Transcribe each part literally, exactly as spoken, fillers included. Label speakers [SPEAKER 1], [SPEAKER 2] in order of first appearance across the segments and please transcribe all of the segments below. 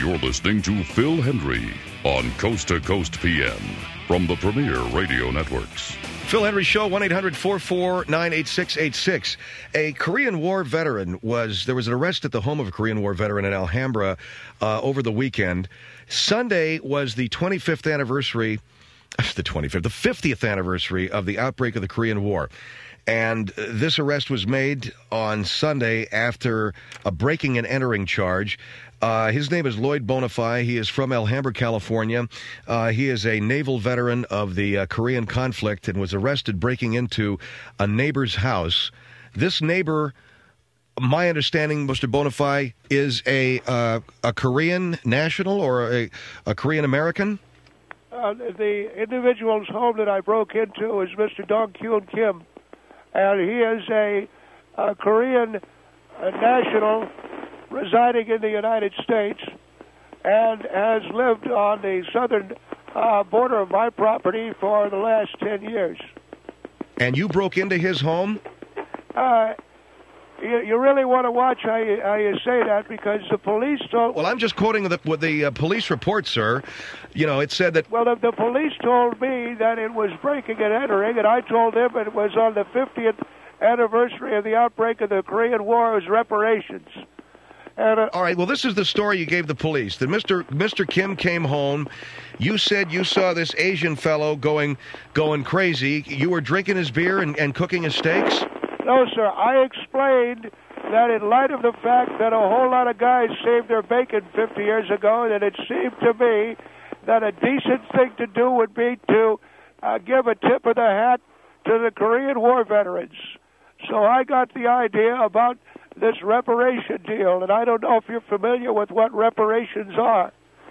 [SPEAKER 1] You're listening to Phil Hendrie on Coast to Coast P M from the Premier Radio Networks.
[SPEAKER 2] Phil Hendrie Show, one eight hundred four four nine eight six eight six. A Korean War veteran was, there was an arrest at the home of a Korean War veteran in Alhambra uh, over the weekend. Sunday was the twenty-fifth anniversary, the twenty-fifth, the fiftieth anniversary of the outbreak of the Korean War. And uh, this arrest was made on Sunday after a breaking and entering charge. Uh, his name is Lloyd Bonifay. He is from Alhambra, California. Uh, he is a naval veteran of the uh, Korean conflict and was arrested breaking into a neighbor's house. This neighbor, my understanding, Mister Bonifay, is a uh, a Korean national or a, a Korean American?
[SPEAKER 3] Uh, the individual's home that I broke into is Mister Dong Kyun Kim, and he is a, a Korean uh, national residing in the United States and has lived on the southern uh, border of my property for the last ten years.
[SPEAKER 2] And you broke into his home?
[SPEAKER 3] Uh, you, you really want to watch how you, how you say that, because the police told...
[SPEAKER 2] Well, I'm just quoting the, what the uh, police report, sir. You know, it said that...
[SPEAKER 3] Well, the, the police told me that it was breaking and entering, and I told them it was on the fiftieth anniversary of the outbreak of the Korean War. It was reparations. And, uh,
[SPEAKER 2] All right, well, this is the story you gave the police. That Mister Mister Kim came home. You said you saw this Asian fellow going going crazy. You were drinking his beer and, and cooking his steaks?
[SPEAKER 3] No, sir. I explained that in light of the fact that a whole lot of guys saved their bacon fifty years ago, that it seemed to me that a decent thing to do would be to uh, give a tip of the hat to the Korean War veterans. So I got the idea about this reparation deal, and I don't know if you're familiar with what reparations are.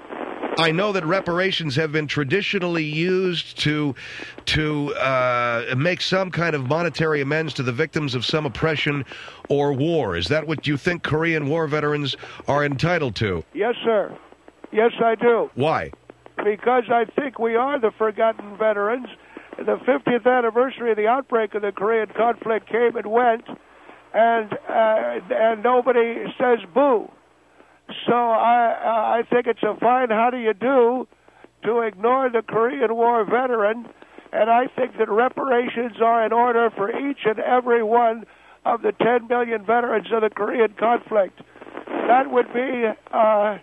[SPEAKER 2] I know that reparations have been traditionally used to to uh, make some kind of monetary amends to the victims of some oppression or war. Is that what you think Korean War veterans are entitled to?
[SPEAKER 3] Yes, sir. Yes, I do.
[SPEAKER 2] Why?
[SPEAKER 3] Because I think we are the forgotten veterans. The fiftieth anniversary of the outbreak of the Korean conflict came and went, and uh, and nobody says boo. So I I think it's a fine how do you do to ignore the Korean War veteran, and I think that reparations are in order for each and every one of the ten million veterans of the Korean conflict. That would be, uh,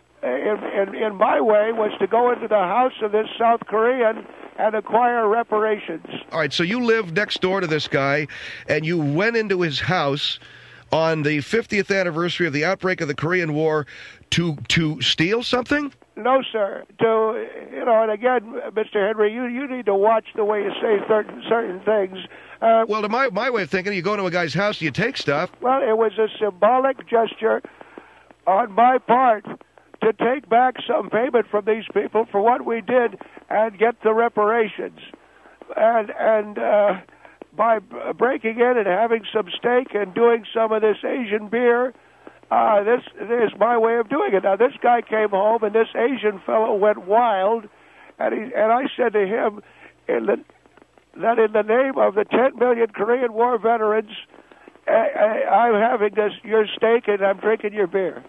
[SPEAKER 3] in, in, in my way, was to go into the house of this South Korean and acquire reparations.
[SPEAKER 2] All right, so you live next door to this guy, and you went into his house on the fiftieth anniversary of the outbreak of the Korean War to to steal something?
[SPEAKER 3] No, sir. To, you know, and again, Mister Hendrie, you, you need to watch the way you say certain certain things. Uh,
[SPEAKER 2] well, to my, my way of thinking, you go to a guy's house, you take stuff.
[SPEAKER 3] Well, it was a symbolic gesture on my part to take back some payment from these people for what we did and get the reparations. And and uh, by breaking in and having some steak and doing some of this Asian beer, uh, this, this is my way of doing it. Now, this guy came home, and this Asian fellow went wild, and, he, and I said to him in the, that in the name of the ten million Korean War veterans, I, I, I'm having this, your steak and I'm drinking your beer.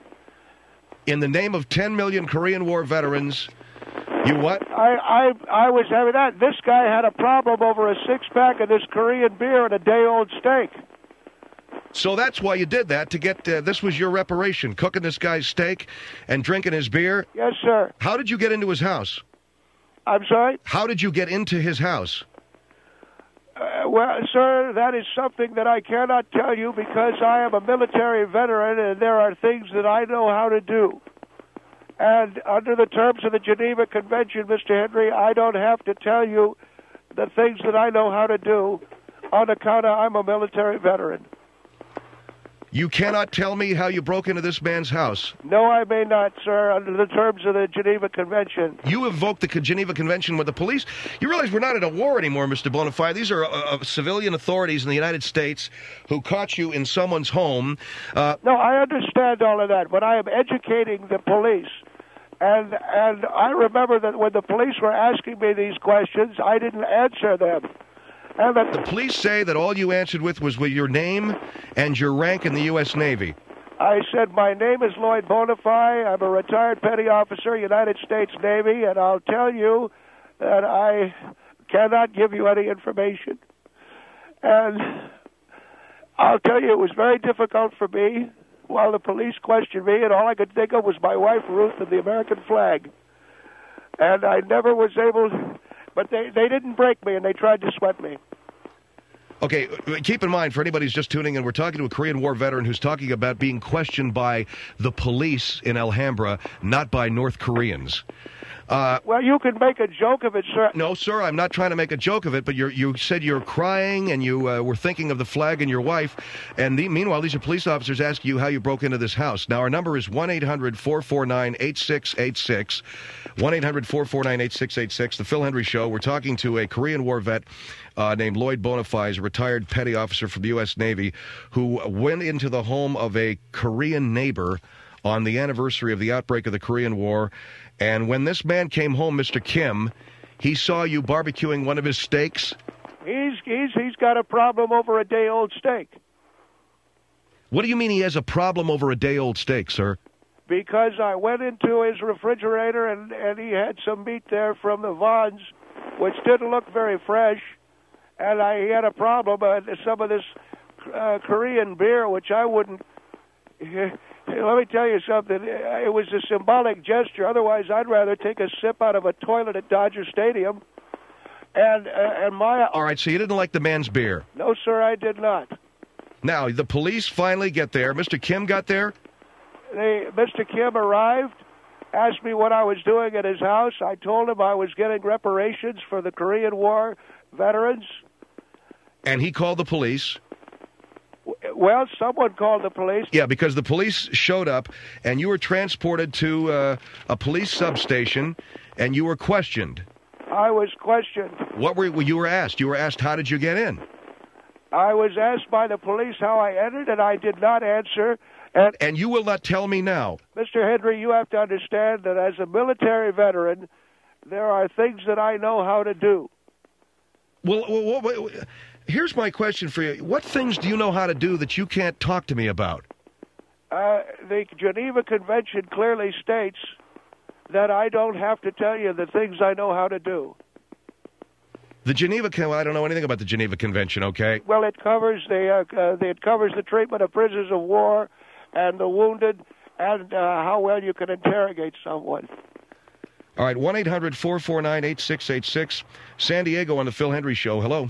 [SPEAKER 2] In the name of ten million Korean War veterans, you what?
[SPEAKER 3] I, I I was having that. This guy had a problem over a six-pack of this Korean beer and a day-old steak.
[SPEAKER 2] So that's why you did that, to get, uh, this was your reparation, cooking this guy's steak and drinking his beer?
[SPEAKER 3] Yes, sir.
[SPEAKER 2] How did you get into his house?
[SPEAKER 3] I'm sorry?
[SPEAKER 2] How did you get into his house?
[SPEAKER 3] Uh, well, sir, that is something that I cannot tell you because I am a military veteran and there are things that I know how to do. And under the terms of the Geneva Convention, Mister Hendrie, I don't have to tell you the things that I know how to do on account of I'm a military veteran.
[SPEAKER 2] You cannot tell me how you broke into this man's house?
[SPEAKER 3] No, I may not, sir, under the terms of the Geneva Convention.
[SPEAKER 2] You invoked the Geneva Convention with the police? You realize we're not in a war anymore, Mister Bonifay. These are uh, uh, civilian authorities in the United States who caught you in someone's home. Uh,
[SPEAKER 3] no, I understand all of that, but I am educating the police. And and I remember that when the police were asking me these questions, I didn't answer them. And that
[SPEAKER 2] the police say that all you answered with was with your name and your rank in the U S Navy.
[SPEAKER 3] I said, my name is Lloyd Bonifay. I'm a retired petty officer, United States Navy, and I'll tell you that I cannot give you any information. And I'll tell you, it was very difficult for me while the police questioned me, and all I could think of was my wife, Ruth, and the American flag. And I never was able, but they, they didn't break me, and they tried to sweat me.
[SPEAKER 2] Okay, keep in mind, for anybody who's just tuning in, we're talking to a Korean War veteran who's talking about being questioned by the police in Alhambra, not by North Koreans. Uh,
[SPEAKER 3] well, you can make a joke of it, sir.
[SPEAKER 2] No, sir, I'm not trying to make a joke of it, but you're, you said you're crying and you uh, were thinking of the flag and your wife. And the, meanwhile, these are police officers asking you how you broke into this house. Now, our number is one eight hundred four four nine eight six eight six. one eight hundred four four nine eight six eight six. The Phil Hendry Show. We're talking to a Korean War vet uh, named Lloyd Bonifay, a retired petty officer from the U S Navy, who went into the home of a Korean neighbor on the anniversary of the outbreak of the Korean War. And when this man came home, Mister Kim, he saw you barbecuing one of his steaks.
[SPEAKER 3] He's he's he's got a problem over a day-old steak.
[SPEAKER 2] What do you mean he has a problem over a day-old steak, sir?
[SPEAKER 3] Because I went into his refrigerator and, and he had some meat there from the Vons, which didn't look very fresh, and I he had a problem. Uh, some of this uh, Korean beer, which I wouldn't... Let me tell you something. It was a symbolic gesture. Otherwise, I'd rather take a sip out of a toilet at Dodger Stadium. And uh, and my
[SPEAKER 2] all right. So you didn't like the man's beer?
[SPEAKER 3] No, sir, I did not.
[SPEAKER 2] Now the police finally get there. Mister Kim got there.
[SPEAKER 3] They, Mister Kim arrived, asked me what I was doing at his house. I told him I was getting reparations for the Korean War veterans.
[SPEAKER 2] And he called the police.
[SPEAKER 3] Well, someone called the police.
[SPEAKER 2] Yeah, because the police showed up, and you were transported to uh, a police substation, and you were questioned.
[SPEAKER 3] I was questioned.
[SPEAKER 2] What were you were asked? You were asked, how did you get in?
[SPEAKER 3] I was asked by the police how I entered, and I did not answer. And,
[SPEAKER 2] and you will not tell me now.
[SPEAKER 3] Mister Hendry, you have to understand that as a military veteran, there are things that I know how to do.
[SPEAKER 2] Well, well, well, well here's my question for you. What things do you know how to do that you can't talk to me about?
[SPEAKER 3] Uh, the Geneva Convention clearly states that I don't have to tell you the things I know how to do.
[SPEAKER 2] The Geneva Convention, I don't know anything about the Geneva Convention, okay?
[SPEAKER 3] Well, it covers the, uh, uh, it covers the treatment of prisoners of war and the wounded and uh, how well you can interrogate someone.
[SPEAKER 2] All right, one eight hundred four four nine eight six eight six. San Diego on the Phil Hendry Show. Hello.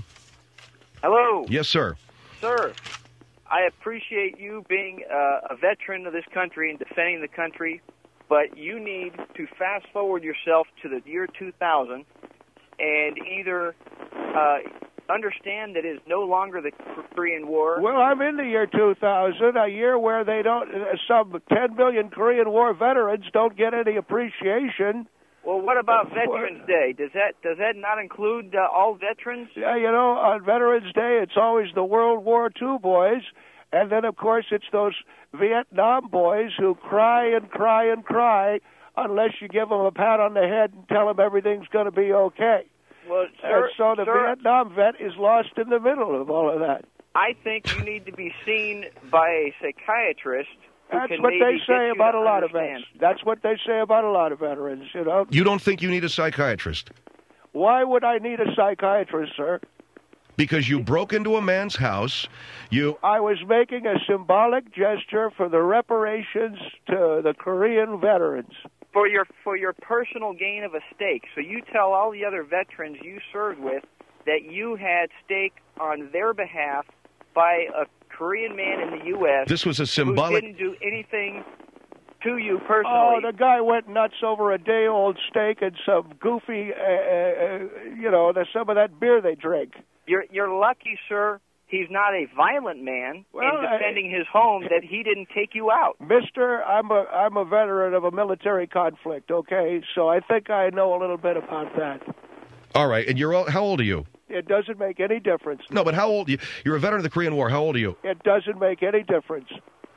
[SPEAKER 4] Hello.
[SPEAKER 2] Yes, sir.
[SPEAKER 4] Sir, I appreciate you being uh, a veteran of this country and defending the country, but you need to fast forward yourself to the year two thousand and either uh, understand that it is no longer the Korean War.
[SPEAKER 3] Well, I'm in the year two thousand, a year where they don't, uh, some ten million Korean War veterans don't get any appreciation.
[SPEAKER 4] Well, what about Veterans Day? Does that does that not include uh, all veterans?
[SPEAKER 3] Yeah, you know, on Veterans Day, it's always the World War Two boys, and then, of course, it's those Vietnam boys who cry and cry and cry unless you give them a pat on the head and tell them everything's going to be okay.
[SPEAKER 4] Well, sir,
[SPEAKER 3] and so the
[SPEAKER 4] sir,
[SPEAKER 3] Vietnam vet is lost in the middle of all of that.
[SPEAKER 4] I think you need to be seen by a psychiatrist.
[SPEAKER 3] That's what they say about a lot of vets. That's what they say about a lot of veterans, you know.
[SPEAKER 2] You don't think you need a psychiatrist?
[SPEAKER 3] Why would I need a psychiatrist, sir?
[SPEAKER 2] Because you broke into a man's house. You.
[SPEAKER 3] I was making a symbolic gesture for the reparations to the Korean veterans.
[SPEAKER 4] For your for your personal gain of a steak. So you tell all the other veterans you served with that you had steak on their behalf by a Korean man in the U S
[SPEAKER 2] This was a symbolic...
[SPEAKER 4] who didn't do anything to you personally.
[SPEAKER 3] Oh, the guy went nuts over a day-old steak and some goofy, uh, uh, you know, the, some of that beer they drink.
[SPEAKER 4] You're you're lucky, sir. He's not a violent man
[SPEAKER 3] well,
[SPEAKER 4] in defending I, his home that he didn't take you out.
[SPEAKER 3] Mister, I'm a I'm a veteran of a military conflict. Okay, so I think I know a little bit about that.
[SPEAKER 2] All right, and you're all, how old are you?
[SPEAKER 3] It doesn't make any difference.
[SPEAKER 2] No, but how old? You, you're a veteran of the Korean War. How old are you?
[SPEAKER 3] It doesn't make any difference.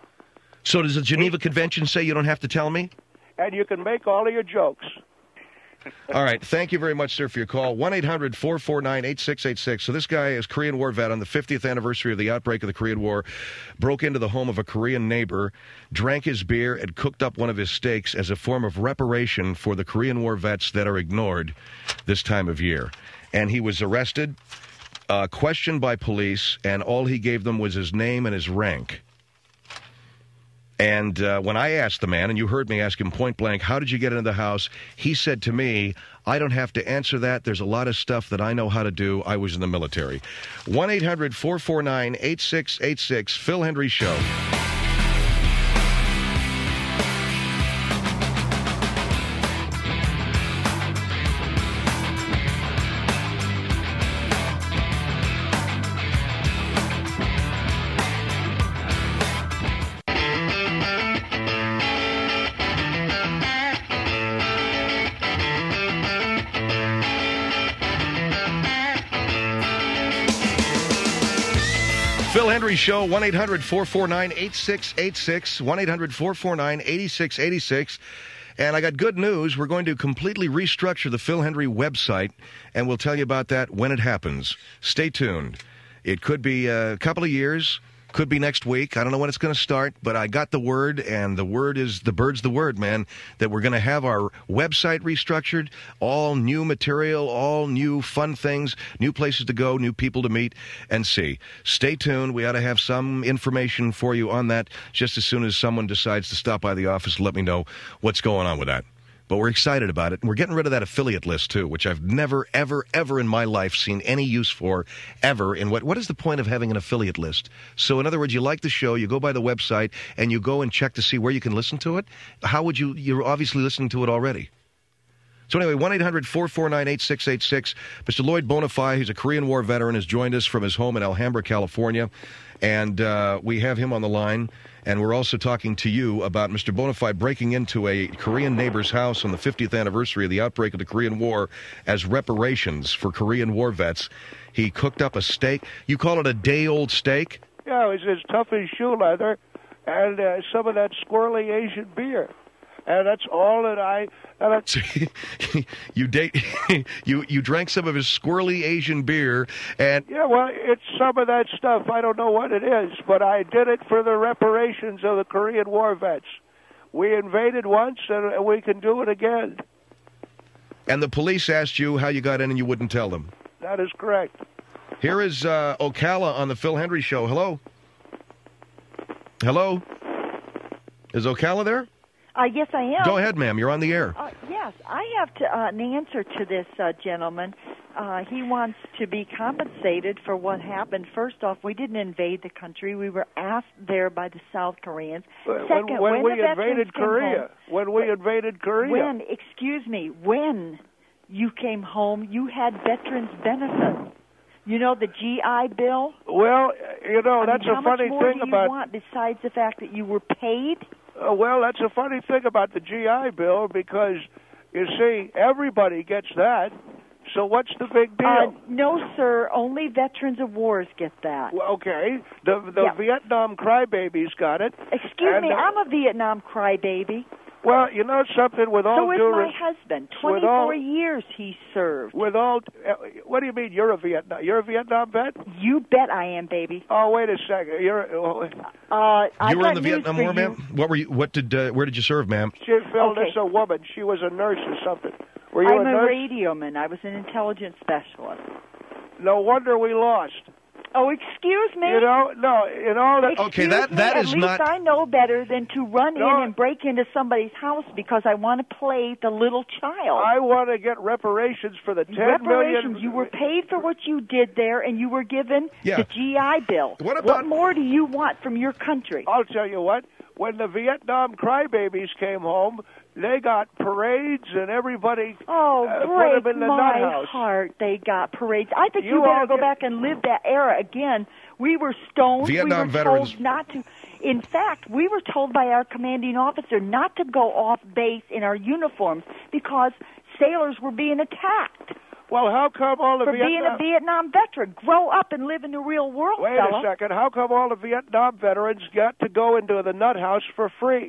[SPEAKER 2] So does the Geneva Convention say you don't have to tell me?
[SPEAKER 3] And you can make all of your jokes.
[SPEAKER 2] All right. Thank you very much, sir, for your call. one eight hundred four four nine eight six eight six. So this guy is Korean War vet on the fiftieth anniversary of the outbreak of the Korean War, broke into the home of a Korean neighbor, drank his beer, and cooked up one of his steaks as a form of reparation for the Korean War vets that are ignored this time of year. And he was arrested, uh, questioned by police, and all he gave them was his name and his rank. And uh, when I asked the man, and you heard me ask him point blank, how did you get into the house? He said to me, I don't have to answer that. There's a lot of stuff that I know how to do. I was in the military. one eight hundred four four nine eight six eight six, Phil Hendrie Show. Phil Hendrie Show, one eight hundred four four nine eight six eight six, one eight hundred four four nine eight six eight six. And I got good news. We're going to completely restructure the Phil Hendrie website, and we'll tell you about that when it happens. Stay tuned. It could be a couple of years, could be next week. I don't know when it's going to start, but I got the word, and the word is, the bird's the word, man, that we're going to have our website restructured, all new material, all new fun things, new places to go, new people to meet and see. Stay tuned. We ought to have some information for you on that just as soon as someone decides to stop by the office and let me know what's going on with that. But we're excited about it. And we're getting rid of that affiliate list, too, which I've never, ever, ever in my life seen any use for, ever. In what, what is the point of having an affiliate list? So, in other words, you like the show, you go by the website, and you go and check to see where you can listen to it? How would you, you're obviously listening to it already. So anyway, one eight hundred four four nine eight six eight six. Mister Lloyd Bonifay, who's a Korean War veteran, has joined us from his home in Alhambra, California. And uh, we have him on the line. And we're also talking to you about Mister Bonifay breaking into a Korean neighbor's house on the fiftieth anniversary of the outbreak of the Korean War as reparations for Korean War vets. He cooked up a steak. You call it a day-old steak?
[SPEAKER 3] Yeah, it was as tough as shoe leather, and uh, some of that squirrely Asian beer. And that's all that I... And I
[SPEAKER 2] you date, you you drank some of his squirrely Asian beer, and...
[SPEAKER 3] Yeah, well, it's some of that stuff. I don't know what it is, but I did it for the reparations of the Korean War vets. We invaded once, and we can do it again.
[SPEAKER 2] And the police asked you how you got in, and you wouldn't tell them.
[SPEAKER 3] That is correct.
[SPEAKER 2] Here is uh, Ocala on the Phil Hendrie Show. Hello? Hello? Is Ocala there?
[SPEAKER 5] Uh, yes, I am.
[SPEAKER 2] Go ahead, ma'am. You're on the air.
[SPEAKER 5] Uh, yes, I have to, uh, an answer to this uh, gentleman. Uh, he wants to be compensated for what happened. First off, we didn't invade the country. We were asked there by the South Koreans. Second,
[SPEAKER 3] when, when,
[SPEAKER 5] when
[SPEAKER 3] we
[SPEAKER 5] the
[SPEAKER 3] invaded Korea.
[SPEAKER 5] Home,
[SPEAKER 3] when we invaded Korea.
[SPEAKER 5] When, excuse me, when you came home, you had veterans benefits. You know, the G I Bill?
[SPEAKER 3] Well, you know,
[SPEAKER 5] I
[SPEAKER 3] that's
[SPEAKER 5] mean,
[SPEAKER 3] a funny
[SPEAKER 5] thing about... How much more do you
[SPEAKER 3] about...
[SPEAKER 5] want besides the fact that you were paid?
[SPEAKER 3] Uh, well, that's a funny thing about the G I Bill because, you see, everybody gets that. So what's the big deal?
[SPEAKER 5] Uh, no, sir. Only veterans of wars get that.
[SPEAKER 3] Well, okay. The the
[SPEAKER 5] yeah.
[SPEAKER 3] Vietnam crybabies got it.
[SPEAKER 5] Excuse
[SPEAKER 3] and,
[SPEAKER 5] me,
[SPEAKER 3] uh,
[SPEAKER 5] I'm a Vietnam crybaby.
[SPEAKER 3] Well, you know something, with all
[SPEAKER 5] so is
[SPEAKER 3] due
[SPEAKER 5] my
[SPEAKER 3] res-
[SPEAKER 5] husband. Twenty-four
[SPEAKER 3] all,
[SPEAKER 5] years he served.
[SPEAKER 3] With all, uh, what do you mean? You're a Vietnam? You're a Vietnam vet?
[SPEAKER 5] You bet I am, baby.
[SPEAKER 3] Oh, wait a second. You're. Uh,
[SPEAKER 5] uh, I
[SPEAKER 2] you were
[SPEAKER 5] got
[SPEAKER 2] in the Vietnam War, ma'am. What were you? What did? Uh, where did you serve, ma'am?
[SPEAKER 3] She filled
[SPEAKER 5] okay.
[SPEAKER 3] this a woman. She was a nurse or something. Were you
[SPEAKER 5] I'm
[SPEAKER 3] a
[SPEAKER 5] a
[SPEAKER 3] nurse?
[SPEAKER 5] radioman. I was an intelligence specialist.
[SPEAKER 3] No wonder we lost.
[SPEAKER 5] Oh, excuse me.
[SPEAKER 3] You know, no, in all that.
[SPEAKER 2] Okay, that
[SPEAKER 5] me,
[SPEAKER 2] that
[SPEAKER 5] at
[SPEAKER 2] is
[SPEAKER 5] least
[SPEAKER 2] not.
[SPEAKER 5] I know better than to run
[SPEAKER 3] No.
[SPEAKER 5] in and break into somebody's house because I want to play the little child.
[SPEAKER 3] I want to get reparations for the ten
[SPEAKER 5] reparations.
[SPEAKER 3] million.
[SPEAKER 5] You were paid for what you did there, and you were given
[SPEAKER 2] Yeah.
[SPEAKER 5] the G I Bill.
[SPEAKER 2] What about-
[SPEAKER 5] What more do you want from your country?
[SPEAKER 3] I'll tell you what. When the Vietnam crybabies came home, they got parades and everybody
[SPEAKER 5] Oh,
[SPEAKER 3] uh,
[SPEAKER 5] break
[SPEAKER 3] put them in the
[SPEAKER 5] my
[SPEAKER 3] nut house.
[SPEAKER 5] heart. They got parades. I think
[SPEAKER 3] You
[SPEAKER 5] you, better
[SPEAKER 3] all
[SPEAKER 5] go
[SPEAKER 3] get-
[SPEAKER 5] back and live that era again. We were stoned.
[SPEAKER 2] Vietnam
[SPEAKER 5] we were
[SPEAKER 2] veterans-
[SPEAKER 5] told not to. In fact, we were told by our commanding officer not to go off base in our uniforms because sailors were being attacked.
[SPEAKER 3] Well, how come all the
[SPEAKER 5] For
[SPEAKER 3] Vietnam...
[SPEAKER 5] being a Vietnam veteran. Grow up and live in the real world,
[SPEAKER 3] Wait
[SPEAKER 5] fella.
[SPEAKER 3] a second. How come all the Vietnam veterans got to go into the nut house for free?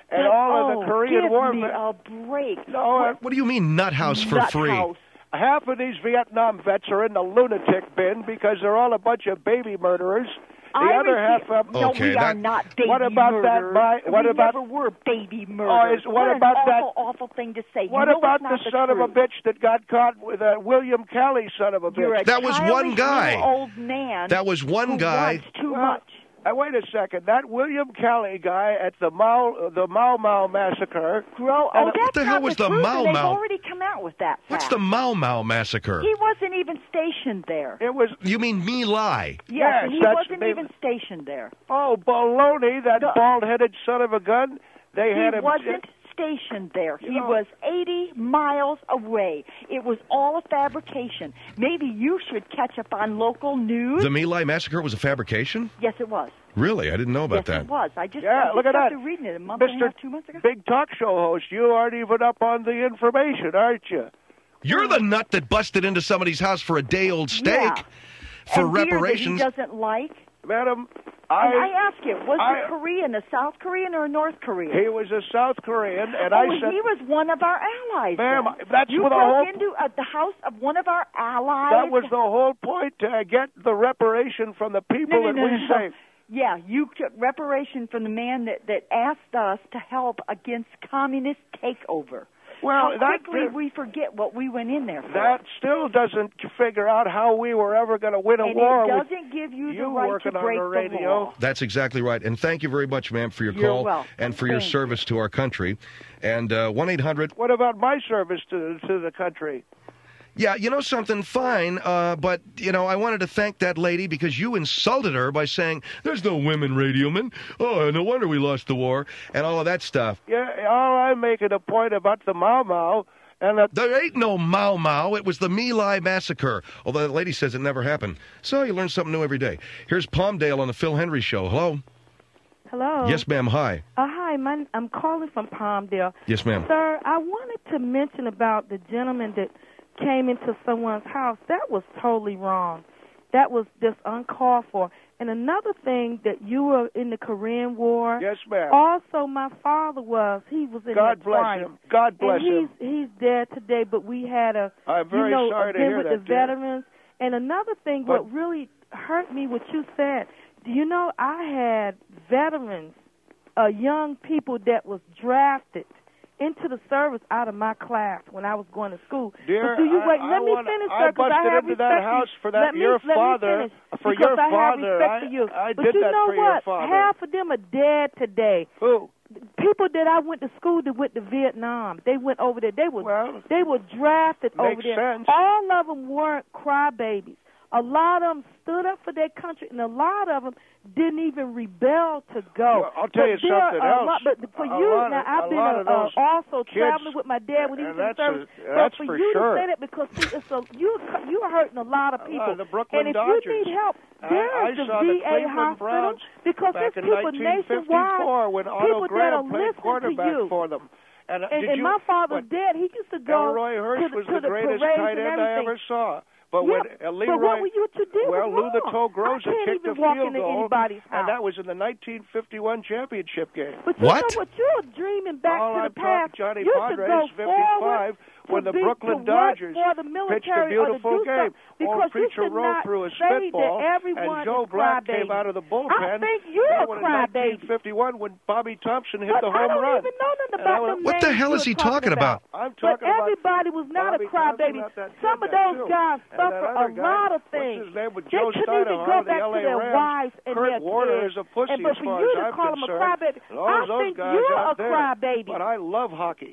[SPEAKER 3] and all
[SPEAKER 5] oh,
[SPEAKER 3] of the Korean
[SPEAKER 5] give
[SPEAKER 3] War.
[SPEAKER 5] me
[SPEAKER 3] vet-
[SPEAKER 5] a break.
[SPEAKER 3] no, uh,
[SPEAKER 2] What do you mean nut house for
[SPEAKER 5] Nut
[SPEAKER 2] free?
[SPEAKER 5] house.
[SPEAKER 3] half of these Vietnam vets are in the lunatic bin because they're all a bunch of baby murderers. The
[SPEAKER 5] I
[SPEAKER 3] other half
[SPEAKER 5] refuse-
[SPEAKER 3] of
[SPEAKER 5] No,
[SPEAKER 2] Okay,
[SPEAKER 5] we are
[SPEAKER 2] that-
[SPEAKER 5] not baby
[SPEAKER 3] What about that
[SPEAKER 5] murderers.
[SPEAKER 3] bi- what
[SPEAKER 5] we
[SPEAKER 3] about-
[SPEAKER 5] never were baby murderers.
[SPEAKER 3] is- what
[SPEAKER 5] an
[SPEAKER 3] about
[SPEAKER 5] awful,
[SPEAKER 3] that-
[SPEAKER 5] awful thing to say.
[SPEAKER 3] What
[SPEAKER 5] you know
[SPEAKER 3] about
[SPEAKER 5] it's not
[SPEAKER 3] the
[SPEAKER 5] the
[SPEAKER 3] son of a
[SPEAKER 5] truth.
[SPEAKER 3] bitch that got caught with a William Kelly son of a
[SPEAKER 5] You're
[SPEAKER 3] bitch?
[SPEAKER 5] a
[SPEAKER 2] That was one
[SPEAKER 5] childish
[SPEAKER 2] guy.
[SPEAKER 5] little old man.
[SPEAKER 2] That was one
[SPEAKER 5] who
[SPEAKER 2] guy.
[SPEAKER 5] wants too
[SPEAKER 3] Well,
[SPEAKER 5] much.
[SPEAKER 3] Uh, wait a second. That William Kelly guy at the Mao the Mau Mau massacre.
[SPEAKER 5] Grow.
[SPEAKER 3] and
[SPEAKER 5] Oh,
[SPEAKER 3] the-
[SPEAKER 5] that's
[SPEAKER 2] What the hell
[SPEAKER 5] not
[SPEAKER 2] was
[SPEAKER 5] the
[SPEAKER 2] the
[SPEAKER 5] truth,
[SPEAKER 2] Mau
[SPEAKER 5] and they've
[SPEAKER 2] Mau?
[SPEAKER 5] already come out with that.
[SPEAKER 2] What's
[SPEAKER 5] fact.
[SPEAKER 2] the Mau Mau massacre?
[SPEAKER 5] He wasn't even stationed there.
[SPEAKER 3] It was
[SPEAKER 2] You mean Me Lai?
[SPEAKER 5] Yes,
[SPEAKER 3] Yes,
[SPEAKER 5] he
[SPEAKER 3] that's
[SPEAKER 5] wasn't
[SPEAKER 3] the name.
[SPEAKER 5] even stationed there.
[SPEAKER 3] oh baloney. That
[SPEAKER 5] The-
[SPEAKER 3] bald-headed son of a gun. They had
[SPEAKER 5] He
[SPEAKER 3] him.
[SPEAKER 5] wasn't stationed there. He
[SPEAKER 3] know-
[SPEAKER 5] was eighty miles away. It was all a fabrication. Maybe you should catch up on local news.
[SPEAKER 2] The Me Lai massacre was a fabrication?
[SPEAKER 5] Yes, it was.
[SPEAKER 2] Really? I didn't know about
[SPEAKER 5] yes,
[SPEAKER 2] that.
[SPEAKER 5] it was. I just,
[SPEAKER 3] Yeah,
[SPEAKER 5] I just
[SPEAKER 3] look at
[SPEAKER 5] started
[SPEAKER 3] that.
[SPEAKER 5] reading it a month and a
[SPEAKER 3] Mister
[SPEAKER 5] half, two months ago.
[SPEAKER 3] Big talk show host. You aren't even up on the information, aren't you?
[SPEAKER 2] You're the nut that busted into somebody's house for a day-old steak
[SPEAKER 5] Yeah.
[SPEAKER 2] for
[SPEAKER 5] and beer
[SPEAKER 2] reparations.
[SPEAKER 5] that he doesn't like.
[SPEAKER 3] Madam,
[SPEAKER 5] And I
[SPEAKER 3] I,
[SPEAKER 5] ask you, was
[SPEAKER 3] I-
[SPEAKER 5] the Korean a South Korean or a North Korean?
[SPEAKER 3] he was a South Korean, and
[SPEAKER 5] oh,
[SPEAKER 3] I said,
[SPEAKER 5] he was one of our allies.
[SPEAKER 3] Ma'am,
[SPEAKER 5] then.
[SPEAKER 3] that's
[SPEAKER 5] you
[SPEAKER 3] what the
[SPEAKER 5] broke
[SPEAKER 3] whole-
[SPEAKER 5] into uh, the house of one of our allies.
[SPEAKER 3] that was the whole point, to get the reparation from the people
[SPEAKER 5] No, no,
[SPEAKER 3] that
[SPEAKER 5] no,
[SPEAKER 3] we
[SPEAKER 5] no.
[SPEAKER 3] saved.
[SPEAKER 5] Yeah, you took reparation from the man that, that asked us to help against communist takeover.
[SPEAKER 3] Well,
[SPEAKER 5] How
[SPEAKER 3] that
[SPEAKER 5] quickly we forget what we went in there for.
[SPEAKER 3] that still doesn't figure out how we were ever going to win a
[SPEAKER 5] and
[SPEAKER 3] war
[SPEAKER 5] it
[SPEAKER 3] with
[SPEAKER 5] doesn't give you the
[SPEAKER 3] you
[SPEAKER 5] right
[SPEAKER 3] working
[SPEAKER 5] to
[SPEAKER 3] on
[SPEAKER 5] break
[SPEAKER 3] the radio.
[SPEAKER 5] law.
[SPEAKER 2] That's exactly right. And thank you very much, ma'am, for your
[SPEAKER 5] You're
[SPEAKER 2] call
[SPEAKER 5] welcome.
[SPEAKER 2] and for your
[SPEAKER 5] Thank
[SPEAKER 2] service to our country. And uh, one eight hundred
[SPEAKER 3] What about my service to to the country?
[SPEAKER 2] Yeah, you know something, fine, uh, but, you know, I wanted to thank that lady because you insulted her by saying, there's no women radiomen. Oh, no wonder we lost the war, and all of that stuff.
[SPEAKER 3] Yeah, all I'm making a point about the Mau Mau, and that
[SPEAKER 2] There ain't no Mau Mau. It was the My Lai massacre, although the lady says it never happened. So you learn something new every day. Here's Palmdale on the Phil Henry Show. Hello?
[SPEAKER 6] Hello.
[SPEAKER 2] Yes, ma'am. Hi.
[SPEAKER 6] Uh, hi, my, I'm calling from Palmdale.
[SPEAKER 2] Yes, ma'am.
[SPEAKER 6] Sir, I wanted to mention about the gentleman that came into someone's house. That was totally wrong. That was just uncalled for. And another thing, that you were in the Korean War.
[SPEAKER 3] yes, ma'am.
[SPEAKER 6] Also, my father was. He was in
[SPEAKER 3] God
[SPEAKER 6] that
[SPEAKER 3] bless
[SPEAKER 6] fight.
[SPEAKER 3] him. God bless
[SPEAKER 6] and he's,
[SPEAKER 3] him.
[SPEAKER 6] he's dead today, but we had a,
[SPEAKER 3] I'm very
[SPEAKER 6] you know,
[SPEAKER 3] sorry to
[SPEAKER 6] event
[SPEAKER 3] hear
[SPEAKER 6] with
[SPEAKER 3] that,
[SPEAKER 6] the
[SPEAKER 3] dear.
[SPEAKER 6] veterans. And another thing,
[SPEAKER 3] But-
[SPEAKER 6] what really hurt me, what you said, do you know I had veterans, uh, young people that was drafted into the service out of my class when I was going to school.
[SPEAKER 3] Dear,
[SPEAKER 6] but do you
[SPEAKER 3] I-
[SPEAKER 6] wait?
[SPEAKER 3] I
[SPEAKER 6] let me
[SPEAKER 3] wanna-
[SPEAKER 6] finish,
[SPEAKER 3] I
[SPEAKER 6] sir, because I
[SPEAKER 3] busted
[SPEAKER 6] have
[SPEAKER 3] into that
[SPEAKER 6] respect
[SPEAKER 3] house
[SPEAKER 6] you.
[SPEAKER 3] for that-
[SPEAKER 6] let me,
[SPEAKER 3] your
[SPEAKER 6] let me
[SPEAKER 3] father-
[SPEAKER 6] finish,
[SPEAKER 3] for
[SPEAKER 6] because
[SPEAKER 3] your
[SPEAKER 6] I have
[SPEAKER 3] father.
[SPEAKER 6] respect
[SPEAKER 3] I-
[SPEAKER 6] for you.
[SPEAKER 3] I
[SPEAKER 6] but
[SPEAKER 3] did
[SPEAKER 6] you
[SPEAKER 3] that
[SPEAKER 6] know
[SPEAKER 3] for your
[SPEAKER 6] what?
[SPEAKER 3] father.
[SPEAKER 6] Half of them are dead today.
[SPEAKER 3] Who?
[SPEAKER 6] People that I went to school that went to Vietnam, they went over there. They were
[SPEAKER 3] Well,
[SPEAKER 6] they were drafted over
[SPEAKER 3] makes
[SPEAKER 6] there.
[SPEAKER 3] sense.
[SPEAKER 6] All of them weren't crybabies. A lot of them stood up for their country, and a lot of them didn't even rebel to go.
[SPEAKER 3] Well, I'll tell you
[SPEAKER 6] But there
[SPEAKER 3] something
[SPEAKER 6] are a
[SPEAKER 3] else.
[SPEAKER 6] lot- but for
[SPEAKER 3] A
[SPEAKER 6] you,
[SPEAKER 3] lot
[SPEAKER 6] now
[SPEAKER 3] of-
[SPEAKER 6] I've
[SPEAKER 3] a
[SPEAKER 6] been
[SPEAKER 3] lot
[SPEAKER 6] uh,
[SPEAKER 3] of those
[SPEAKER 6] uh, also
[SPEAKER 3] kids-
[SPEAKER 6] traveling with my dad when he was
[SPEAKER 3] and
[SPEAKER 6] in
[SPEAKER 3] that's
[SPEAKER 6] service.
[SPEAKER 3] a-
[SPEAKER 6] but
[SPEAKER 3] that's
[SPEAKER 6] for
[SPEAKER 3] for
[SPEAKER 6] you
[SPEAKER 3] sure.
[SPEAKER 6] to say that, because see, it's a, you you're hurting a lot of
[SPEAKER 3] Uh,
[SPEAKER 6] people.
[SPEAKER 3] the Brooklyn
[SPEAKER 6] and if
[SPEAKER 3] Dodgers.
[SPEAKER 6] you need help,
[SPEAKER 3] I-
[SPEAKER 6] there's
[SPEAKER 3] I
[SPEAKER 6] the
[SPEAKER 3] saw the
[SPEAKER 6] V A
[SPEAKER 3] Cleveland
[SPEAKER 6] hospital,
[SPEAKER 3] Browns
[SPEAKER 6] because
[SPEAKER 3] back
[SPEAKER 6] there's
[SPEAKER 3] in
[SPEAKER 6] people
[SPEAKER 3] nineteen fifty-four
[SPEAKER 6] nationwide,
[SPEAKER 3] when Otto
[SPEAKER 6] people that
[SPEAKER 3] Graham
[SPEAKER 6] are
[SPEAKER 3] played
[SPEAKER 6] listening
[SPEAKER 3] quarterback
[SPEAKER 6] to you.
[SPEAKER 3] for them. And, uh,
[SPEAKER 6] And,
[SPEAKER 3] did
[SPEAKER 6] and
[SPEAKER 3] you,
[SPEAKER 6] my father's
[SPEAKER 3] but
[SPEAKER 6] dead. He used to go
[SPEAKER 3] Elroy Hirsch
[SPEAKER 6] to the,
[SPEAKER 3] was
[SPEAKER 6] to
[SPEAKER 3] the
[SPEAKER 6] the
[SPEAKER 3] greatest
[SPEAKER 6] parades
[SPEAKER 3] tight
[SPEAKER 6] and
[SPEAKER 3] end I
[SPEAKER 6] everything.
[SPEAKER 3] ever saw. But
[SPEAKER 6] Yeah,
[SPEAKER 3] when uh, Leroy,
[SPEAKER 6] but what were you to do?
[SPEAKER 3] well,
[SPEAKER 6] was
[SPEAKER 3] Lou the
[SPEAKER 6] wrong.
[SPEAKER 3] Toe Groza
[SPEAKER 6] I can't
[SPEAKER 3] kicked
[SPEAKER 6] even
[SPEAKER 3] the
[SPEAKER 6] walk
[SPEAKER 3] field
[SPEAKER 6] into
[SPEAKER 3] goal,
[SPEAKER 6] anybody's house.
[SPEAKER 3] and that was in the nineteen fifty-one championship game.
[SPEAKER 6] But you
[SPEAKER 2] What?
[SPEAKER 6] know what? You're dreaming back
[SPEAKER 3] All
[SPEAKER 6] to
[SPEAKER 3] I'm
[SPEAKER 6] the past.
[SPEAKER 3] talking Johnny
[SPEAKER 6] you should
[SPEAKER 3] Padres,
[SPEAKER 6] go
[SPEAKER 3] fifty-five,
[SPEAKER 6] forward
[SPEAKER 3] when
[SPEAKER 6] to
[SPEAKER 3] the
[SPEAKER 6] be,
[SPEAKER 3] Brooklyn
[SPEAKER 6] to work
[SPEAKER 3] Dodgers
[SPEAKER 6] for the
[SPEAKER 3] pitched a
[SPEAKER 6] military
[SPEAKER 3] beautiful
[SPEAKER 6] or to do
[SPEAKER 3] game.
[SPEAKER 6] something, because
[SPEAKER 3] Old
[SPEAKER 6] you
[SPEAKER 3] Preacher
[SPEAKER 6] should
[SPEAKER 3] Rowe
[SPEAKER 6] not
[SPEAKER 3] threw a
[SPEAKER 6] say that
[SPEAKER 3] spitball,
[SPEAKER 6] everyone
[SPEAKER 3] and Joe
[SPEAKER 6] is
[SPEAKER 3] Black
[SPEAKER 6] crybaby.
[SPEAKER 3] came out of the bullpen.
[SPEAKER 6] I think you're
[SPEAKER 3] That
[SPEAKER 6] a
[SPEAKER 3] one in
[SPEAKER 6] crybaby.
[SPEAKER 3] nineteen fifty-one when Bobby Thompson hit
[SPEAKER 6] But
[SPEAKER 3] the
[SPEAKER 6] I
[SPEAKER 3] home
[SPEAKER 6] don't
[SPEAKER 3] run.
[SPEAKER 6] even know nothing
[SPEAKER 3] And I
[SPEAKER 6] about
[SPEAKER 3] was-
[SPEAKER 6] them
[SPEAKER 2] What the
[SPEAKER 6] names
[SPEAKER 2] hell
[SPEAKER 6] you're
[SPEAKER 2] is he talking about?
[SPEAKER 3] I'm
[SPEAKER 6] But
[SPEAKER 3] talking about
[SPEAKER 6] everybody was not
[SPEAKER 3] Bobby
[SPEAKER 6] a crybaby.
[SPEAKER 3] Thompson, not that
[SPEAKER 6] Some of
[SPEAKER 3] kid, that
[SPEAKER 6] those
[SPEAKER 3] too.
[SPEAKER 6] guys
[SPEAKER 3] And that
[SPEAKER 6] suffer
[SPEAKER 3] other
[SPEAKER 6] a
[SPEAKER 3] guy,
[SPEAKER 6] lot of
[SPEAKER 3] what's
[SPEAKER 6] things.
[SPEAKER 3] his name, with
[SPEAKER 6] They
[SPEAKER 3] Joe
[SPEAKER 6] couldn't even
[SPEAKER 3] Steinhardt
[SPEAKER 6] go
[SPEAKER 3] of the
[SPEAKER 6] back
[SPEAKER 3] L A
[SPEAKER 6] to their
[SPEAKER 3] Rams.
[SPEAKER 6] wives and
[SPEAKER 3] Kurt
[SPEAKER 6] their
[SPEAKER 3] Warner
[SPEAKER 6] kids.
[SPEAKER 3] is a pussy
[SPEAKER 6] and but
[SPEAKER 3] as
[SPEAKER 6] for
[SPEAKER 3] far
[SPEAKER 6] you
[SPEAKER 3] as
[SPEAKER 6] to
[SPEAKER 3] I'm
[SPEAKER 6] call him a
[SPEAKER 3] concerned.
[SPEAKER 6] crybaby,
[SPEAKER 3] And all
[SPEAKER 6] I
[SPEAKER 3] those
[SPEAKER 6] think
[SPEAKER 3] guys
[SPEAKER 6] you're
[SPEAKER 3] out
[SPEAKER 6] a
[SPEAKER 3] there.
[SPEAKER 6] crybaby.
[SPEAKER 3] But I love hockey.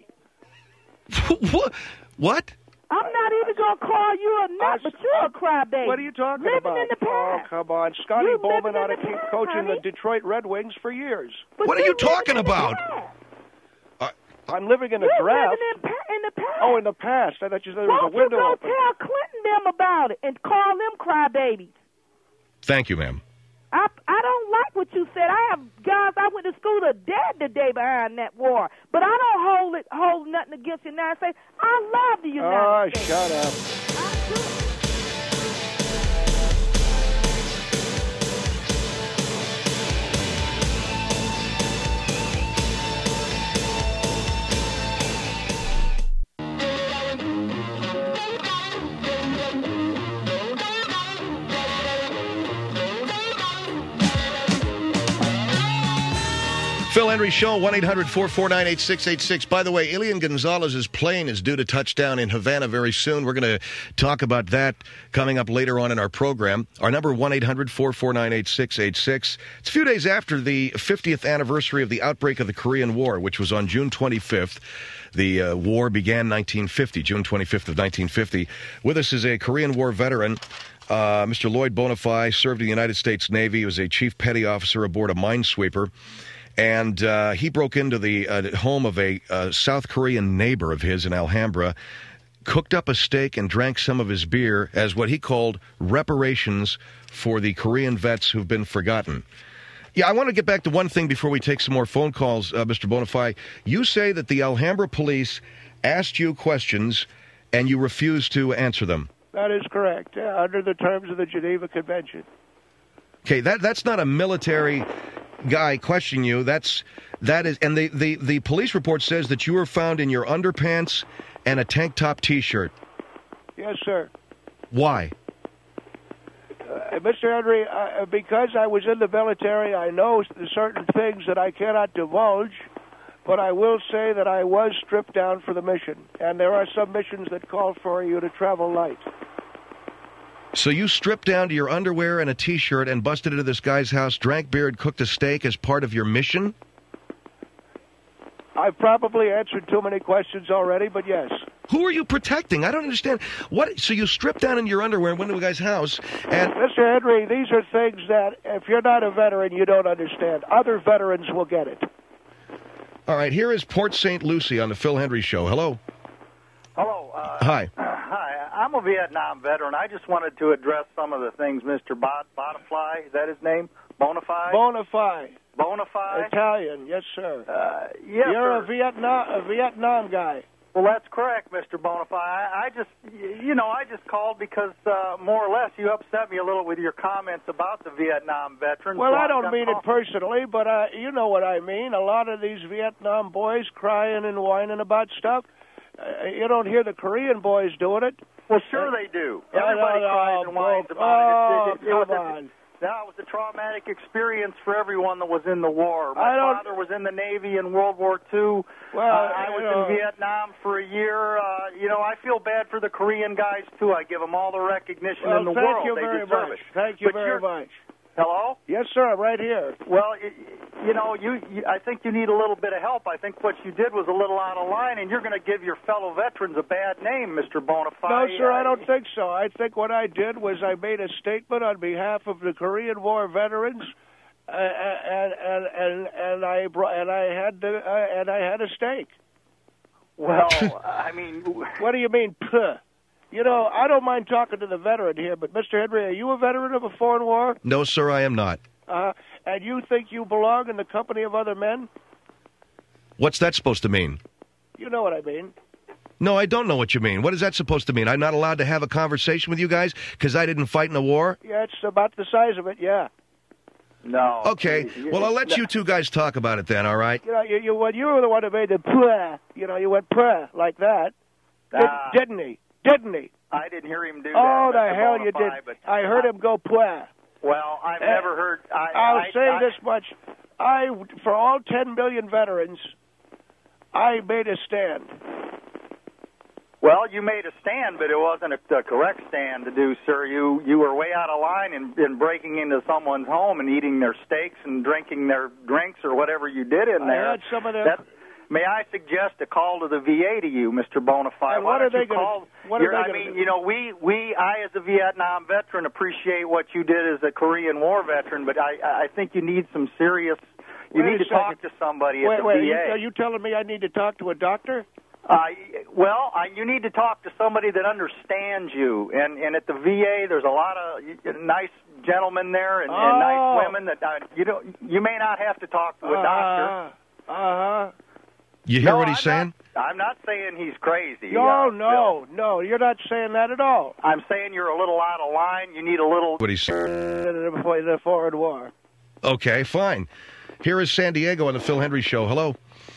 [SPEAKER 2] what? What?
[SPEAKER 6] I'm not even gonna call you a nut,
[SPEAKER 3] I-
[SPEAKER 6] but you're a crybaby.
[SPEAKER 3] What are you talking
[SPEAKER 6] Living
[SPEAKER 3] about?
[SPEAKER 6] in the
[SPEAKER 3] Oh,
[SPEAKER 6] past.
[SPEAKER 3] come on. Scotty
[SPEAKER 6] You're
[SPEAKER 3] Bowman
[SPEAKER 6] living
[SPEAKER 3] ought to
[SPEAKER 6] in the
[SPEAKER 3] keep
[SPEAKER 6] past,
[SPEAKER 3] coaching
[SPEAKER 6] honey.
[SPEAKER 3] the Detroit Red Wings for years.
[SPEAKER 6] But
[SPEAKER 2] What are
[SPEAKER 6] you're
[SPEAKER 2] you talking
[SPEAKER 6] living in the
[SPEAKER 2] about?
[SPEAKER 6] past.
[SPEAKER 3] I'm living in a
[SPEAKER 6] You're
[SPEAKER 3] draft.
[SPEAKER 6] living in, pa- in the past.
[SPEAKER 3] Oh, in the past. I thought you said there was
[SPEAKER 6] Won't
[SPEAKER 3] a window
[SPEAKER 6] you go
[SPEAKER 3] open.
[SPEAKER 6] tell Clinton them about it and call them crybabies?
[SPEAKER 2] Thank you, ma'am.
[SPEAKER 6] I I don't like what you said. I have guys I went to school that are dead today behind that war, but I don't hold it hold nothing against the United States. I love the United
[SPEAKER 3] Oh,
[SPEAKER 6] States.
[SPEAKER 3] shut up.
[SPEAKER 6] I do.
[SPEAKER 2] Henry Show, one eight hundred four four nine eight six eight six. By the way, Elian Gonzalez's plane is due to touchdown in Havana very soon. We're going to talk about that coming up later on in our program. Our number, one eight hundred four four nine eight six eight six. It's a few days after the fiftieth anniversary of the outbreak of the Korean War, which was on June twenty-fifth. The uh, war began nineteen fifty, June twenty-fifth of nineteen fifty. With us is a Korean War veteran. Uh, Mister Lloyd Bonifay served in the United States Navy. He was a chief petty officer aboard a minesweeper. And uh, he broke into the uh, home of a uh, South Korean neighbor of his in Alhambra, cooked up a steak and drank some of his beer as what he called reparations for the Korean vets who've been forgotten. Yeah, I want to get back to one thing before we take some more phone calls, uh, Mister Bonifay. You say that the Alhambra police asked you questions and you refused to answer them.
[SPEAKER 3] That is correct, uh, under the terms of the Geneva Convention.
[SPEAKER 2] Okay, that that's not a military guy questioning you. That's that is, and the, the, the police report says that you were found in your underpants and a tank top T-shirt.
[SPEAKER 3] Yes, sir.
[SPEAKER 2] Why?
[SPEAKER 3] Uh, Mister Henry, uh, because I was in the military, I know certain things that I cannot divulge, but I will say that I was stripped down for the mission, and there are some missions that call for you to travel light.
[SPEAKER 2] So you stripped down to your underwear and a T-shirt and busted into this guy's house, drank beer, and cooked a steak as part of your mission?
[SPEAKER 3] I've probably answered too many questions already, but yes.
[SPEAKER 2] Who are you protecting? I don't understand. What? So you stripped down in your underwear and went to a guy's house, and...
[SPEAKER 3] Mister Henry, these are things that, if you're not a veteran, you don't understand. Other veterans will get it.
[SPEAKER 2] All right, here is Port Saint Lucie on the Phil Henry Show. Hello.
[SPEAKER 7] Hello. Uh,
[SPEAKER 2] Hi.
[SPEAKER 7] Uh, hi. I'm a Vietnam veteran. I just wanted to address some of the things Mister Bot Bonifay, is that his name? Bonifay?
[SPEAKER 3] Bonifay.
[SPEAKER 7] Bonifay?
[SPEAKER 3] Italian, yes, sir.
[SPEAKER 7] Uh, yes,
[SPEAKER 3] You're
[SPEAKER 7] sir.
[SPEAKER 3] a Vietnam, a Vietnam guy.
[SPEAKER 7] Well, that's correct, Mister Bonifay. I, I just, you know, I just called because uh, more or less you upset me a little with your comments about the Vietnam veterans.
[SPEAKER 3] Well,
[SPEAKER 7] so
[SPEAKER 3] I don't
[SPEAKER 7] got
[SPEAKER 3] mean
[SPEAKER 7] call-
[SPEAKER 3] it personally, but uh, you know what I mean. A lot of these Vietnam boys crying and whining about stuff. Uh, you don't hear the Korean boys doing it.
[SPEAKER 7] Well, sure they do.
[SPEAKER 3] Uh,
[SPEAKER 7] Everybody
[SPEAKER 3] uh,
[SPEAKER 7] cries
[SPEAKER 3] uh,
[SPEAKER 7] and whines
[SPEAKER 3] oh,
[SPEAKER 7] about it. It, it, it,
[SPEAKER 3] come
[SPEAKER 7] was a,
[SPEAKER 3] on.
[SPEAKER 7] That was a traumatic experience for everyone that was in the war. My
[SPEAKER 3] I don't-
[SPEAKER 7] father was in the Navy in World War Two.
[SPEAKER 3] Well,
[SPEAKER 7] uh, I was
[SPEAKER 3] you know,
[SPEAKER 7] in Vietnam for a year. Uh, you know, I feel bad for the Korean guys, too. I give them all the recognition
[SPEAKER 3] well,
[SPEAKER 7] in the
[SPEAKER 3] thank
[SPEAKER 7] world.
[SPEAKER 3] you
[SPEAKER 7] They
[SPEAKER 3] very
[SPEAKER 7] deserve
[SPEAKER 3] much.
[SPEAKER 7] it.
[SPEAKER 3] Thank you
[SPEAKER 7] But
[SPEAKER 3] very
[SPEAKER 7] you're-
[SPEAKER 3] much.
[SPEAKER 7] Hello?
[SPEAKER 3] Yes, sir, I'm right here.
[SPEAKER 7] Well, it, you know, you, you, I think you need a little bit of help. I think what you did was a little out of line, and you're going to give your fellow veterans a bad name, Mister Bonifay.
[SPEAKER 3] No, sir, I
[SPEAKER 7] Uh,
[SPEAKER 3] don't think so. I think what I did was I made a statement on behalf of the Korean War veterans, uh, and and and and I brought, and I had the, uh, and I had a steak.
[SPEAKER 7] Well, I mean,
[SPEAKER 3] What do you mean, puh? You know, I don't mind talking to the veteran here, but Mister Henry, are you a veteran of a foreign war?
[SPEAKER 2] No, sir, I am not.
[SPEAKER 3] Uh, and you think you belong in the company of other men?
[SPEAKER 2] What's that supposed to mean?
[SPEAKER 3] You know what I mean.
[SPEAKER 2] No, I don't know what you mean. What is that supposed to mean? I'm not allowed to have a conversation with you guys because I didn't fight in the war?
[SPEAKER 3] Yeah, it's about the size of it, yeah.
[SPEAKER 7] no.
[SPEAKER 2] Okay, well, I'll let you two guys talk about it then, all right?
[SPEAKER 3] You know, you, you, when you were the one who made the puh, you know, you went puh like that, Did,
[SPEAKER 7] Ah.
[SPEAKER 3] didn't he? Didn't he?
[SPEAKER 7] I didn't hear him do
[SPEAKER 3] Oh,
[SPEAKER 7] that.
[SPEAKER 3] the
[SPEAKER 7] Mister
[SPEAKER 3] hell you
[SPEAKER 7] Bonifay,
[SPEAKER 3] did.
[SPEAKER 7] But
[SPEAKER 3] I heard him go puh.
[SPEAKER 7] Well, I've
[SPEAKER 3] Uh,
[SPEAKER 7] never heard. I,
[SPEAKER 3] I'll
[SPEAKER 7] I,
[SPEAKER 3] say
[SPEAKER 7] I,
[SPEAKER 3] this much. I, for all ten million veterans, I made a stand.
[SPEAKER 7] Well, you made a stand, but it wasn't a, the correct stand to do, sir. You you were way out of line in, in breaking into someone's home and eating their steaks and drinking their drinks or whatever you did in
[SPEAKER 3] I
[SPEAKER 7] there.
[SPEAKER 3] had some of them.
[SPEAKER 7] That, may I suggest a call to the V A to you, Mister Bonifay?
[SPEAKER 3] And
[SPEAKER 7] Why
[SPEAKER 3] what are
[SPEAKER 7] don't
[SPEAKER 3] they
[SPEAKER 7] you
[SPEAKER 3] gonna-
[SPEAKER 7] call?
[SPEAKER 3] what are
[SPEAKER 7] you're-
[SPEAKER 3] they
[SPEAKER 7] I
[SPEAKER 3] gonna
[SPEAKER 7] mean,
[SPEAKER 3] do?
[SPEAKER 7] you know, we we I as a Vietnam veteran appreciate what you did as a Korean War veteran, but I I think you need some serious. You
[SPEAKER 3] Wait
[SPEAKER 7] need
[SPEAKER 3] a
[SPEAKER 7] to talk
[SPEAKER 3] second.
[SPEAKER 7] to somebody
[SPEAKER 3] Wait,
[SPEAKER 7] at the
[SPEAKER 3] wait.
[SPEAKER 7] V
[SPEAKER 3] You,
[SPEAKER 7] A.
[SPEAKER 3] are you telling me I need to talk to a doctor?
[SPEAKER 7] Uh, well, I, you need to talk to somebody that understands you. And, and at the V A, there's a lot of y- nice gentlemen there and, and
[SPEAKER 3] Oh.
[SPEAKER 7] nice women that uh, you don't. You may not have to talk to a doctor.
[SPEAKER 3] Uh huh.
[SPEAKER 2] You hear
[SPEAKER 7] No,
[SPEAKER 2] what he's
[SPEAKER 7] I'm
[SPEAKER 2] saying?
[SPEAKER 7] Not, I'm not saying he's crazy.
[SPEAKER 3] No,
[SPEAKER 7] uh,
[SPEAKER 3] no, no. You're not saying that at all.
[SPEAKER 7] I'm saying you're a little out of line. You need a little.
[SPEAKER 2] What he's
[SPEAKER 3] For the foreign war.
[SPEAKER 2] Okay, fine. Here is San Diego on the Phil Henry Show. Hello.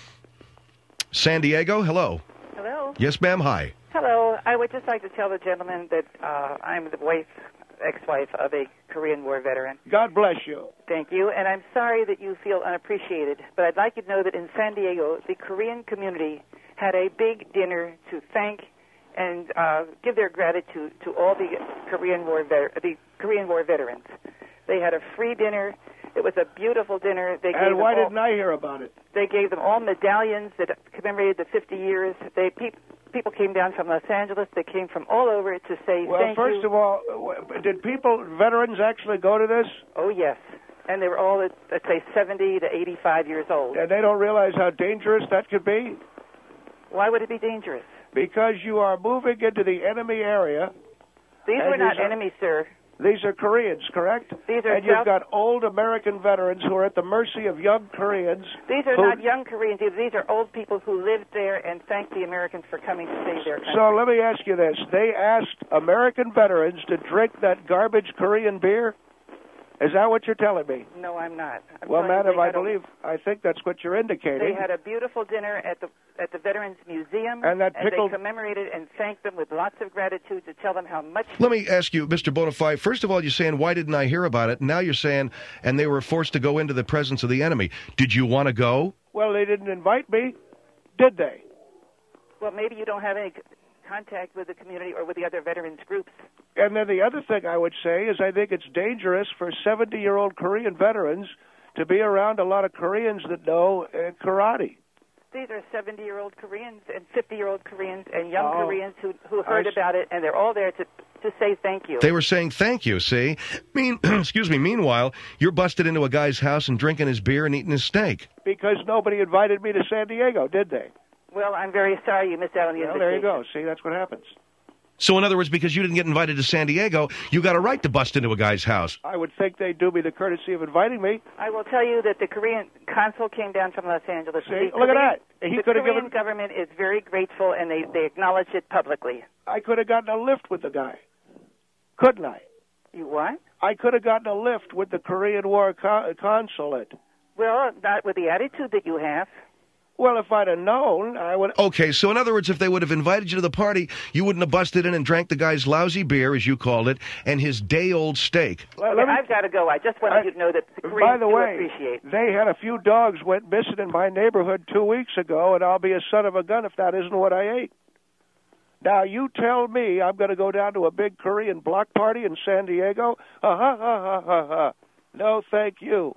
[SPEAKER 2] San Diego, hello.
[SPEAKER 8] Hello.
[SPEAKER 2] Yes, ma'am, hi.
[SPEAKER 8] Hello. I would just like to tell the gentleman that uh, I'm the wife ex-wife of a Korean War veteran.
[SPEAKER 3] God bless you.
[SPEAKER 8] Thank you, and I'm sorry that you feel unappreciated, but I'd like you to know that in San Diego, the Korean community had a big dinner to thank and uh, give their gratitude to all the Korean War ver- the Korean War veterans. They had a free dinner. It was a beautiful dinner. They gave
[SPEAKER 3] And why
[SPEAKER 8] them all,
[SPEAKER 3] didn't I hear about it?
[SPEAKER 8] They gave them all medallions that commemorated the fifty years. They pe- people came down from Los Angeles. They came from all over to say
[SPEAKER 3] Well,
[SPEAKER 8] thank
[SPEAKER 3] first
[SPEAKER 8] you.
[SPEAKER 3] of all, did people, veterans, actually go to this?
[SPEAKER 8] Oh yes, and they were all, let's say, seventy to eighty-five years old.
[SPEAKER 3] And they don't realize how dangerous that could be?
[SPEAKER 8] Why would it be dangerous?
[SPEAKER 3] Because you are moving into the enemy area.
[SPEAKER 8] These
[SPEAKER 3] and
[SPEAKER 8] were not
[SPEAKER 3] these are-
[SPEAKER 8] enemies, sir.
[SPEAKER 3] These are Koreans, correct?
[SPEAKER 8] These are
[SPEAKER 3] and you've
[SPEAKER 8] South-
[SPEAKER 3] got old American veterans who are at the mercy of young Koreans.
[SPEAKER 8] These are
[SPEAKER 3] who-
[SPEAKER 8] not young Koreans either. These are old people who lived there and thanked the Americans for coming to save their country.
[SPEAKER 3] So let me ask you this. They asked American veterans to drink that garbage Korean beer? Is that what you're telling me?
[SPEAKER 8] No, I'm not. I'm
[SPEAKER 3] Well,
[SPEAKER 8] telling you
[SPEAKER 3] madam,
[SPEAKER 8] they
[SPEAKER 3] I
[SPEAKER 8] had a-
[SPEAKER 3] believe, I think that's what you're indicating.
[SPEAKER 8] They had a beautiful dinner at the at the Veterans Museum,
[SPEAKER 2] And that pickled-
[SPEAKER 8] they commemorated and thanked them with lots of gratitude to tell them how much.
[SPEAKER 2] Let me ask you, Mister Bonafide, first of all, you're saying, why didn't I hear about it? Now you're saying, and they were forced to go into the presence of the enemy. Did you want to go?
[SPEAKER 3] Well, they didn't invite me, did they?
[SPEAKER 8] Well, maybe you don't have any c- contact with the community or with the other veterans groups.
[SPEAKER 3] And then the other thing I would say is I think it's dangerous for seventy-year-old Korean veterans to be around a lot of Koreans that know uh, karate.
[SPEAKER 8] These are seventy-year-old Koreans and fifty-year-old Koreans and young
[SPEAKER 3] Oh,
[SPEAKER 8] Koreans who who heard
[SPEAKER 2] I s-
[SPEAKER 8] about it, and they're all there to to say thank you.
[SPEAKER 2] They were saying thank you, see? Mean, excuse me, meanwhile, you're busted into a guy's house and drinking his beer and eating his steak.
[SPEAKER 3] Because nobody invited me to San Diego, did they?
[SPEAKER 8] Well, I'm very sorry you missed out on the
[SPEAKER 3] Well,
[SPEAKER 8] invitation.
[SPEAKER 3] there you go. See, that's what happens.
[SPEAKER 2] So in other words, because you didn't get invited to San Diego, you got a right to bust into a guy's house.
[SPEAKER 3] I would think they'd do me the courtesy of inviting me.
[SPEAKER 8] I will tell you that the Korean consul came down from Los Angeles.
[SPEAKER 3] See,
[SPEAKER 8] The
[SPEAKER 3] look at
[SPEAKER 8] Korean-
[SPEAKER 3] that. He
[SPEAKER 8] the
[SPEAKER 3] could have
[SPEAKER 8] Korean
[SPEAKER 3] given-
[SPEAKER 8] government is very grateful, and they, they acknowledge it publicly.
[SPEAKER 3] I could have gotten a lift with the guy. Couldn't I?
[SPEAKER 8] You what?
[SPEAKER 3] I could have gotten a lift with the Korean War co- consulate.
[SPEAKER 8] Well, not with the attitude that you have.
[SPEAKER 3] Well, if I'd have known, I would...
[SPEAKER 2] Okay, so in other words, if they would have invited you to the party, you wouldn't have busted in and drank the guy's lousy beer, as you called it, and his day-old steak.
[SPEAKER 3] Let-
[SPEAKER 8] Okay,
[SPEAKER 3] let me-
[SPEAKER 8] I've got to go. I just wanted
[SPEAKER 3] I-
[SPEAKER 8] you to know that the
[SPEAKER 3] By
[SPEAKER 8] Koreans
[SPEAKER 3] the
[SPEAKER 8] do
[SPEAKER 3] way,
[SPEAKER 8] appreciate.
[SPEAKER 3] they had a few dogs went missing in my neighborhood two weeks ago, and I'll be a son of a gun if that isn't what I ate. Now, you tell me I'm going to go down to a big Korean block party in San Diego? Ha ha ha ha ha ha. No, thank you.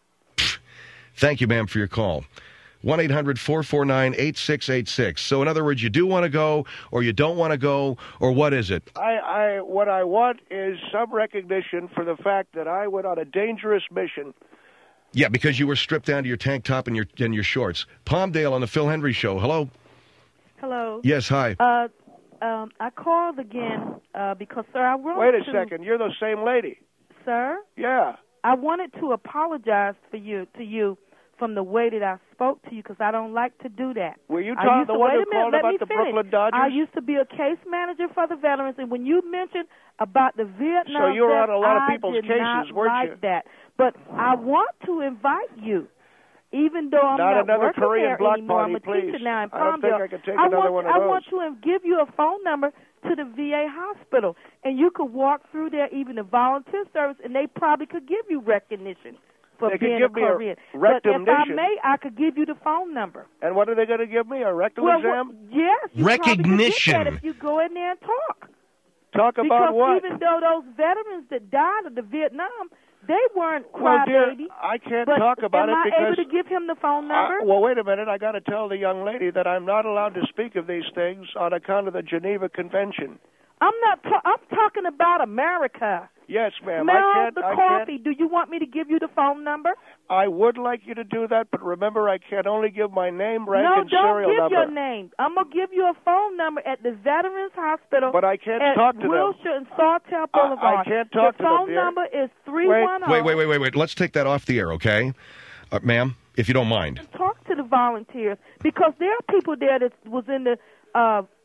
[SPEAKER 2] Thank you, ma'am, for your call. one eight hundred four four nine eight six eight six. So in other words, you do want to go, or you don't want to go, or what is it?
[SPEAKER 3] I, I, what I want is some recognition for the fact that I went on a dangerous mission.
[SPEAKER 2] Yeah, because you were stripped down to your tank top and your and your shorts. Palmdale on the Phil Hendry Show. Hello?
[SPEAKER 6] Hello.
[SPEAKER 2] Yes, hi.
[SPEAKER 6] Uh, um, I called again uh, because, sir, I wanted
[SPEAKER 3] Wait a
[SPEAKER 6] to...
[SPEAKER 3] second. You're the same lady.
[SPEAKER 6] Sir?
[SPEAKER 3] Yeah.
[SPEAKER 6] I wanted to apologize for you to you from the way that I spoke to you because I don't like to do that.
[SPEAKER 3] Were you
[SPEAKER 6] I
[SPEAKER 3] talking
[SPEAKER 6] used
[SPEAKER 3] the
[SPEAKER 6] to-
[SPEAKER 3] one
[SPEAKER 6] wait
[SPEAKER 3] who
[SPEAKER 6] a minute,
[SPEAKER 3] called
[SPEAKER 6] let
[SPEAKER 3] about
[SPEAKER 6] me
[SPEAKER 3] the
[SPEAKER 6] finish.
[SPEAKER 3] Brooklyn Dodgers?
[SPEAKER 6] I used to be a case manager for the veterans, and when you mentioned about the Vietnam
[SPEAKER 3] So you were on
[SPEAKER 6] vets,
[SPEAKER 3] a lot of
[SPEAKER 6] I
[SPEAKER 3] people's
[SPEAKER 6] did
[SPEAKER 3] cases,
[SPEAKER 6] not
[SPEAKER 3] weren't
[SPEAKER 6] like
[SPEAKER 3] you?
[SPEAKER 6] that. But I want to invite you. Even though I'm
[SPEAKER 3] Not
[SPEAKER 6] not,
[SPEAKER 3] another
[SPEAKER 6] working
[SPEAKER 3] Korean
[SPEAKER 6] there
[SPEAKER 3] block
[SPEAKER 6] anymore,
[SPEAKER 3] party,
[SPEAKER 6] I'm a
[SPEAKER 3] please.
[SPEAKER 6] teacher now in
[SPEAKER 3] I don't think
[SPEAKER 6] Palmdale.
[SPEAKER 3] I can take
[SPEAKER 6] I
[SPEAKER 3] another
[SPEAKER 6] want,
[SPEAKER 3] one of
[SPEAKER 6] I
[SPEAKER 3] those.
[SPEAKER 6] want to give you a phone number to the V A hospital, and you could walk through there, even the volunteer service, and they probably could give you recognition for
[SPEAKER 3] They could
[SPEAKER 6] being
[SPEAKER 3] give
[SPEAKER 6] a
[SPEAKER 3] me a
[SPEAKER 6] Korean. But if I
[SPEAKER 3] recognition.
[SPEAKER 6] may, I could give you the phone number.
[SPEAKER 3] And what are they going to give me? A rectal
[SPEAKER 6] Well,
[SPEAKER 3] exam?
[SPEAKER 6] well, yes, you
[SPEAKER 2] Recognition.
[SPEAKER 6] probably could get that if you go in there and talk.
[SPEAKER 3] Talk
[SPEAKER 6] Because
[SPEAKER 3] about what?
[SPEAKER 6] even though those veterans that died of the Vietnam, they weren't
[SPEAKER 3] Well, dear,
[SPEAKER 6] crybabies.
[SPEAKER 3] I can't
[SPEAKER 6] But
[SPEAKER 3] talk about
[SPEAKER 6] am
[SPEAKER 3] it
[SPEAKER 6] I
[SPEAKER 3] because...
[SPEAKER 6] able to give him the phone number?
[SPEAKER 3] Uh, well, wait a minute. I got to tell the young lady that I'm not allowed to speak of these things on account of the Geneva Convention.
[SPEAKER 6] I'm not. Ta- I'm talking about America.
[SPEAKER 3] Yes, ma'am.
[SPEAKER 6] Smell
[SPEAKER 3] I can't.
[SPEAKER 6] the
[SPEAKER 3] I
[SPEAKER 6] coffee. Do you want me to give you the phone number?
[SPEAKER 3] can't. I would like you to do that, but remember, I can only give my name, rank,
[SPEAKER 6] no,
[SPEAKER 3] and
[SPEAKER 6] don't
[SPEAKER 3] serial
[SPEAKER 6] give
[SPEAKER 3] number.
[SPEAKER 6] your name. I'm gonna give you a phone number at the Veterans Hospital.
[SPEAKER 3] But I can't
[SPEAKER 6] at
[SPEAKER 3] talk to them.
[SPEAKER 6] Wilshire and Sawtell
[SPEAKER 3] I- I
[SPEAKER 6] Boulevard.
[SPEAKER 3] can't talk
[SPEAKER 6] the
[SPEAKER 3] to them,
[SPEAKER 6] phone
[SPEAKER 3] dear.
[SPEAKER 6] number is three one zero.
[SPEAKER 2] Wait, wait, wait, wait, wait. Let's take that off the air, okay? Uh, ma'am, if you don't mind.
[SPEAKER 6] Talk to the volunteers because there are people there that was in the uh,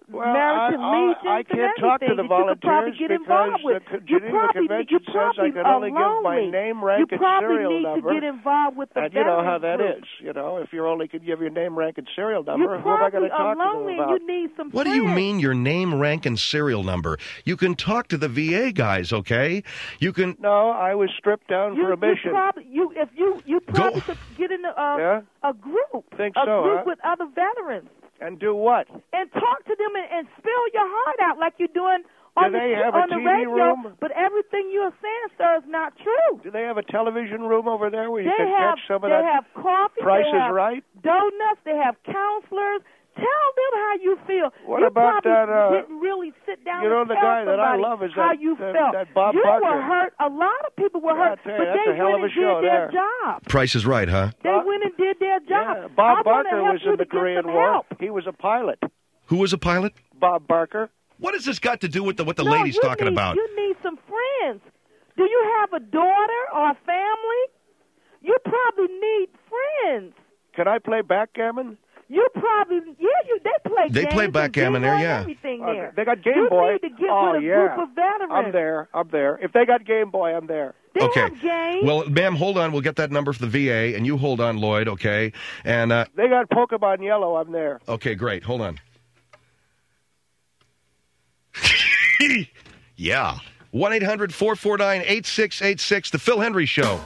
[SPEAKER 3] Well,
[SPEAKER 6] American
[SPEAKER 3] I,
[SPEAKER 6] Legion
[SPEAKER 3] I, I can't
[SPEAKER 6] and
[SPEAKER 3] talk to
[SPEAKER 6] everything
[SPEAKER 3] the
[SPEAKER 6] that you could probably
[SPEAKER 3] volunteers
[SPEAKER 6] get
[SPEAKER 3] because
[SPEAKER 6] involved with.
[SPEAKER 3] the
[SPEAKER 6] You
[SPEAKER 3] Geneva
[SPEAKER 6] probably,
[SPEAKER 3] Convention
[SPEAKER 6] you
[SPEAKER 3] says
[SPEAKER 6] probably
[SPEAKER 3] I can
[SPEAKER 6] are
[SPEAKER 3] only give my
[SPEAKER 6] lonely.
[SPEAKER 3] name, rank,
[SPEAKER 6] you
[SPEAKER 3] and
[SPEAKER 6] probably
[SPEAKER 3] serial
[SPEAKER 6] need
[SPEAKER 3] number.
[SPEAKER 6] to get involved with the
[SPEAKER 3] And you know how that
[SPEAKER 6] veterans
[SPEAKER 3] is. You know, if you only can give your name, rank, and serial
[SPEAKER 6] group.
[SPEAKER 3] number,
[SPEAKER 6] You
[SPEAKER 3] who am I going
[SPEAKER 6] probably
[SPEAKER 3] to
[SPEAKER 6] are
[SPEAKER 3] talk to them
[SPEAKER 6] lonely
[SPEAKER 3] about?
[SPEAKER 6] and you need some
[SPEAKER 2] What do
[SPEAKER 6] friends.
[SPEAKER 2] you mean your name, rank, and serial number? You can talk to the V A guys, okay? You can...
[SPEAKER 3] No, I was stripped down
[SPEAKER 6] You,
[SPEAKER 3] for a mission.
[SPEAKER 6] you probably, you, if you, you probably
[SPEAKER 2] Go-
[SPEAKER 6] could get in a, uh,
[SPEAKER 3] Yeah?
[SPEAKER 6] a group,
[SPEAKER 3] Think
[SPEAKER 6] a
[SPEAKER 3] so,
[SPEAKER 6] group
[SPEAKER 3] huh?
[SPEAKER 6] with other veterans,
[SPEAKER 3] And do what?
[SPEAKER 6] and talk to them and, and spill your heart out like you're doing on
[SPEAKER 3] Do they
[SPEAKER 6] the
[SPEAKER 3] have a
[SPEAKER 6] on the
[SPEAKER 3] T V
[SPEAKER 6] radio.
[SPEAKER 3] room?
[SPEAKER 6] But everything you're saying, sir, is not true.
[SPEAKER 3] Do they have a television room over there where you
[SPEAKER 6] They
[SPEAKER 3] can
[SPEAKER 6] have
[SPEAKER 3] catch some of
[SPEAKER 6] they
[SPEAKER 3] that?
[SPEAKER 6] have coffee.
[SPEAKER 3] Price
[SPEAKER 6] they
[SPEAKER 3] is
[SPEAKER 6] have
[SPEAKER 3] Right?
[SPEAKER 6] Donuts. They have counselors. Tell them how you feel.
[SPEAKER 3] What
[SPEAKER 6] you
[SPEAKER 3] about
[SPEAKER 6] probably
[SPEAKER 3] that, uh,
[SPEAKER 6] didn't really sit down
[SPEAKER 3] you know,
[SPEAKER 6] and
[SPEAKER 3] the
[SPEAKER 6] tell
[SPEAKER 3] guy that I
[SPEAKER 6] somebody
[SPEAKER 3] love is
[SPEAKER 6] how
[SPEAKER 3] that-
[SPEAKER 6] you
[SPEAKER 3] that-
[SPEAKER 6] felt.
[SPEAKER 3] that Bob
[SPEAKER 6] you
[SPEAKER 3] Barker.
[SPEAKER 6] were hurt. A lot of people were
[SPEAKER 3] Yeah, I
[SPEAKER 6] hurt,
[SPEAKER 3] tell you,
[SPEAKER 6] but
[SPEAKER 3] that's
[SPEAKER 6] they
[SPEAKER 3] a hell
[SPEAKER 6] went
[SPEAKER 3] of a
[SPEAKER 6] and
[SPEAKER 3] show
[SPEAKER 6] did their
[SPEAKER 3] there.
[SPEAKER 6] job.
[SPEAKER 2] Price is Right, huh?
[SPEAKER 6] They
[SPEAKER 3] Bob-
[SPEAKER 6] went and did their job.
[SPEAKER 3] Yeah, Bob
[SPEAKER 6] I wanna
[SPEAKER 3] Barker
[SPEAKER 6] help
[SPEAKER 3] was
[SPEAKER 6] you
[SPEAKER 3] in the
[SPEAKER 6] to get
[SPEAKER 3] Korean
[SPEAKER 6] some
[SPEAKER 3] War.
[SPEAKER 6] help.
[SPEAKER 3] He was a pilot.
[SPEAKER 2] Who was a pilot?
[SPEAKER 3] Bob Barker.
[SPEAKER 2] What has this got to do with the, what the
[SPEAKER 6] no,
[SPEAKER 2] lady's
[SPEAKER 6] you
[SPEAKER 2] talking
[SPEAKER 6] need,
[SPEAKER 2] about?
[SPEAKER 6] You need some friends. Do you have a daughter or a family? You probably need friends.
[SPEAKER 3] Can I play backgammon?
[SPEAKER 6] You probably, yeah, you they play
[SPEAKER 2] They
[SPEAKER 6] games
[SPEAKER 2] play
[SPEAKER 6] and
[SPEAKER 2] backgammon
[SPEAKER 6] bingo
[SPEAKER 2] there,
[SPEAKER 6] and
[SPEAKER 2] yeah.
[SPEAKER 6] everything
[SPEAKER 3] Uh,
[SPEAKER 6] there.
[SPEAKER 3] they got Game
[SPEAKER 6] you
[SPEAKER 3] Boy.
[SPEAKER 6] need to get
[SPEAKER 3] oh,
[SPEAKER 6] with a
[SPEAKER 3] yeah.
[SPEAKER 6] group of veterans.
[SPEAKER 3] I'm there. I'm there. If they got Game Boy, I'm there.
[SPEAKER 6] They
[SPEAKER 2] Okay.
[SPEAKER 6] have games.
[SPEAKER 2] Well, ma'am, hold on. We'll get that number for the V A, and you hold on, Lloyd, okay? And, uh,
[SPEAKER 3] They got Pokemon Yellow. I'm there.
[SPEAKER 2] okay, great. Hold on. Yeah. one eight hundred four four nine eight six eight six, The Phil Hendry Show.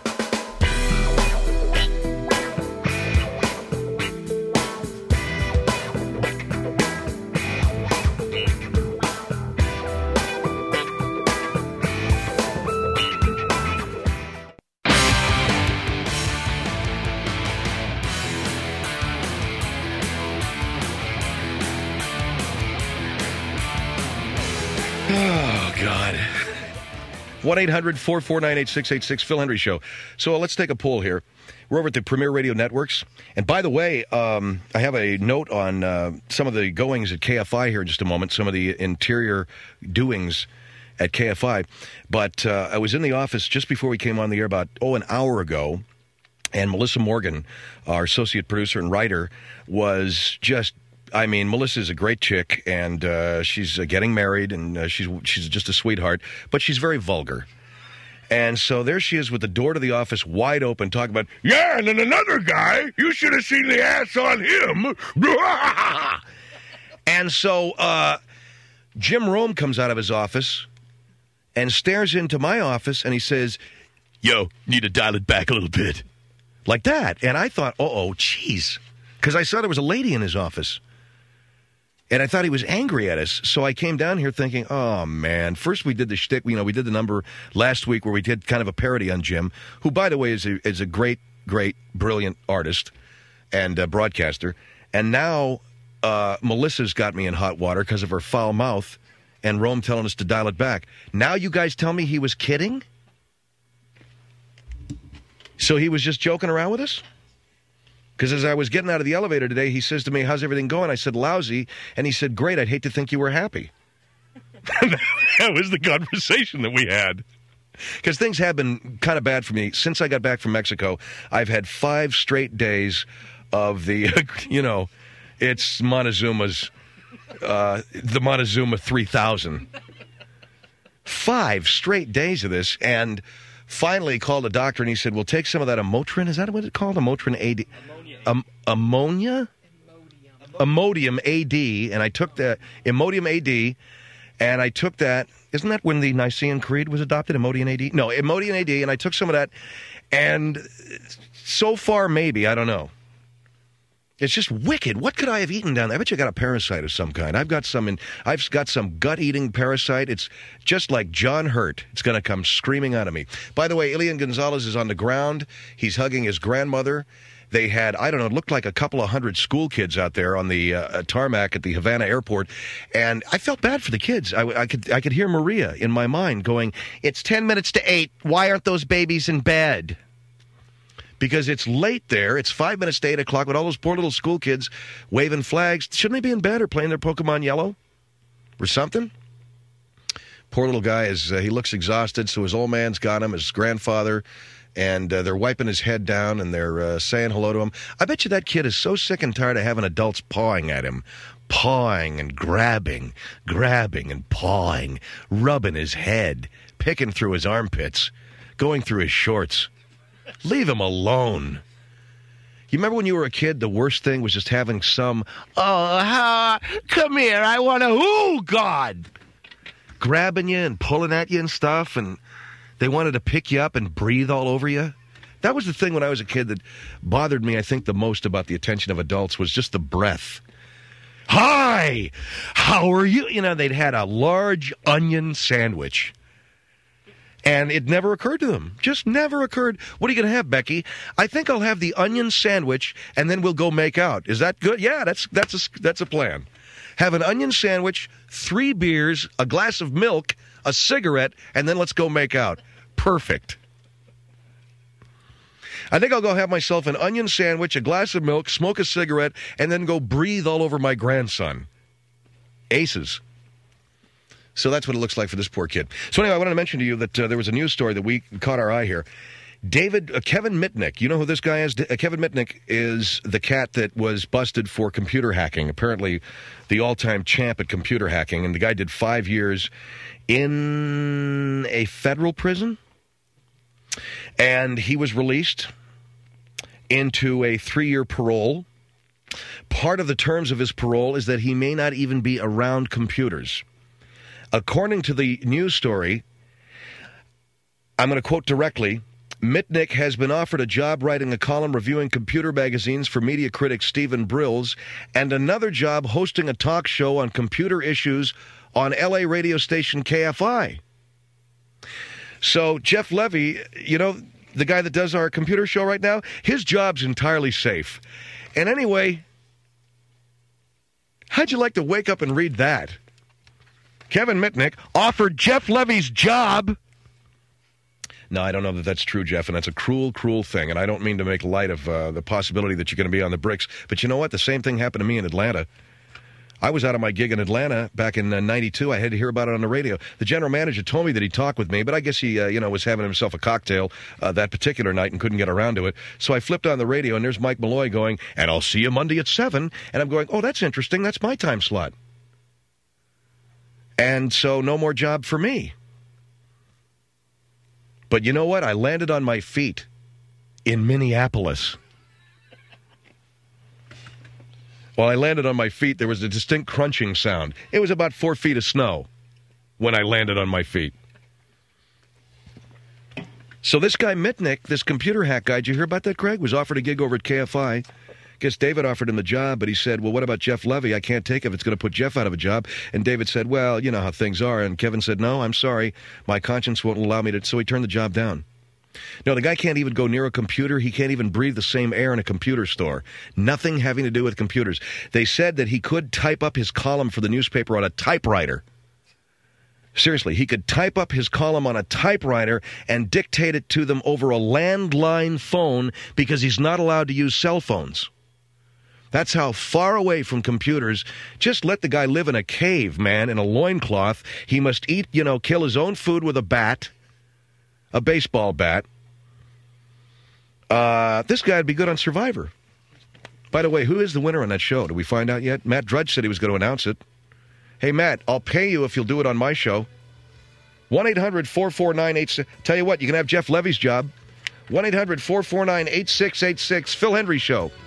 [SPEAKER 2] Oh, God. one eight hundred four four nine eight six eight six, Phil Hendry Show. So uh, let's take a poll here. We're over at the Premier Radio Networks. And by the way, um, I have a note on uh, some of the goings at K F I here in just a moment, some of the interior doings at K F I. But uh, I was in the office just before we came on the air about, oh, an hour ago. And Melissa Morgan, our associate producer and writer, was just... I mean, Melissa's a great chick, and uh, she's uh, getting married, and uh, she's she's just a sweetheart, but she's very vulgar. And so there she is with the door to the office wide open, talking about, yeah, and then another guy, you should have seen the ass on him. And so uh, Jim Rome comes out of his office and stares into my office, and he says, yo, need to dial it back a little bit. Like that. And I thought, uh-oh, geez. Because I saw there was a lady in his office. And I thought he was angry at us, so I came down here thinking, oh, man. First we did the shtick, you know, we did the number last week where we did kind of a parody on Jim, who, by the way, is a, is a great, great, brilliant artist and uh, broadcaster. And now uh, Melissa's got me in hot water because of her foul mouth and Rome telling us to dial it back. Now you guys tell me he was kidding? So he was just joking around with us? Because as I was getting out of the elevator today, he says to me, how's everything going? I said, lousy. And he said, great, I'd hate to think you were happy. That was the conversation that we had. Because things have been kind of bad for me. Since I got back from Mexico, I've had five straight days of the, you know, it's Montezuma's, uh, the Montezuma three thousand. Five straight days of this, and finally called a doctor, and he said, well, take some of that Amotrin. Is that what it's called? Amotrin A D? Um, ammonia? Imodium A D, and I took that, Imodium A D, and I took that. Isn't that when the Nicene Creed was adopted, Imodium A D? No, Imodium A D, and I took some of that, and so far, maybe, I don't know. It's just wicked. What could I have eaten down there? I bet you got a parasite of some kind. I've got some in, I've got some gut-eating parasite. It's just like John Hurt. It's going to come screaming out of me. By the way, Elian Gonzalez is on the ground. He's hugging his grandmother. They had, I don't know, it looked like a couple of hundred school kids out there on the uh, tarmac at the Havana airport. And I felt bad for the kids. I, I could I could hear Maria in my mind going, it's ten minutes to eight. Why aren't those babies in bed? Because it's late there. It's five minutes to eight o'clock with all those poor little school kids waving flags. Shouldn't they be in bed or playing their Pokemon Yellow or something? Poor little guy, is uh, he looks exhausted, so his old man's got him, his grandfather, and uh, they're wiping his head down, and they're uh, saying hello to him. I bet you that kid is so sick and tired of having adults pawing at him. pawing and grabbing, grabbing and pawing, rubbing his head, picking through his armpits, going through his shorts. Leave him alone. You remember when you were a kid, the worst thing was just having some, oh, ha, come here, I want to, oh, God, grabbing you and pulling at you and stuff, and they wanted to pick you up and breathe all over you? That was the thing when I was a kid that bothered me, I think, the most about the attention of adults was just the breath. Hi, how are you? You know, they'd had a large onion sandwich. And it never occurred to them. Just never occurred. What are you going to have, Becky? I think I'll have the onion sandwich, and then we'll go make out. Is that good? Yeah, that's that's a, that's a plan. Have an onion sandwich, three beers, a glass of milk, a cigarette, and then let's go make out. Perfect. I think I'll go have myself an onion sandwich, a glass of milk, smoke a cigarette, and then go breathe all over my grandson. Aces. So that's what it looks like for this poor kid. So anyway, I wanted to mention to you that uh, there was a news story that we caught our eye here. David, uh, Kevin Mitnick, you know who this guy is? D- uh, Kevin Mitnick is the cat that was busted for computer hacking, apparently the all-time champ at computer hacking, and the guy did five years in a federal prison, and he was released into a three-year parole. Part of the terms of his parole is that he may not even be around computers. According to the news story, I'm going to quote directly, Mitnick has been offered a job writing a column reviewing computer magazines for media critic Stephen Brills and another job hosting a talk show on computer issues on L A radio station K F I. So Jeff Levy, you know, the guy that does our computer show right now, his job's entirely safe. And anyway, how'd you like to wake up and read that? Kevin Mitnick offered Jeff Levy's job. No, I don't know that that's true, Jeff, and that's a cruel, cruel thing, and I don't mean to make light of uh, the possibility that you're going to be on the bricks, but you know what? The same thing happened to me in Atlanta. I was out of my gig in Atlanta back in uh, ninety-two. I had to hear about it on the radio. The general manager told me that he'd talk with me, but I guess he, uh, you know, was having himself a cocktail uh, that particular night and couldn't get around to it. So I flipped on the radio, and there's Mike Malloy going, and I'll see you Monday at seven. And I'm going, oh, that's interesting. That's my time slot. And so no more job for me. But you know what? I landed on my feet in Minneapolis. While I landed on my feet, there was a distinct crunching sound. It was about four feet of snow when I landed on my feet. So this guy Mitnick, this computer hack guy, did you hear about that, Craig? Was offered a gig over at K F I. Guess David offered him the job, but he said, well, what about Jeff Levy? I can't take it if it's going to put Jeff out of a job. And David said, well, you know how things are. And Kevin said, no, I'm sorry. My conscience won't allow me to. So he turned the job down. No, the guy can't even go near a computer. He can't even breathe the same air in a computer store. Nothing having to do with computers. They said that he could type up his column for the newspaper on a typewriter. Seriously, he could type up his column on a typewriter and dictate it to them over a landline phone because he's not allowed to use cell phones. That's how far away from computers. Just let the guy live in a cave, man, in a loincloth. He must eat, you know, kill his own food with a bat, a baseball bat. Uh, this guy would be good on Survivor. By the way, who is the winner on that show? Did we find out yet? Matt Drudge said he was going to announce it. Hey, Matt, I'll pay you if you'll do it on my show. one eight hundred four four nine eight six. Tell you what, you can have Jeff Levy's job. one eight hundred four four nine eight six eight six. Phil Hendry Show.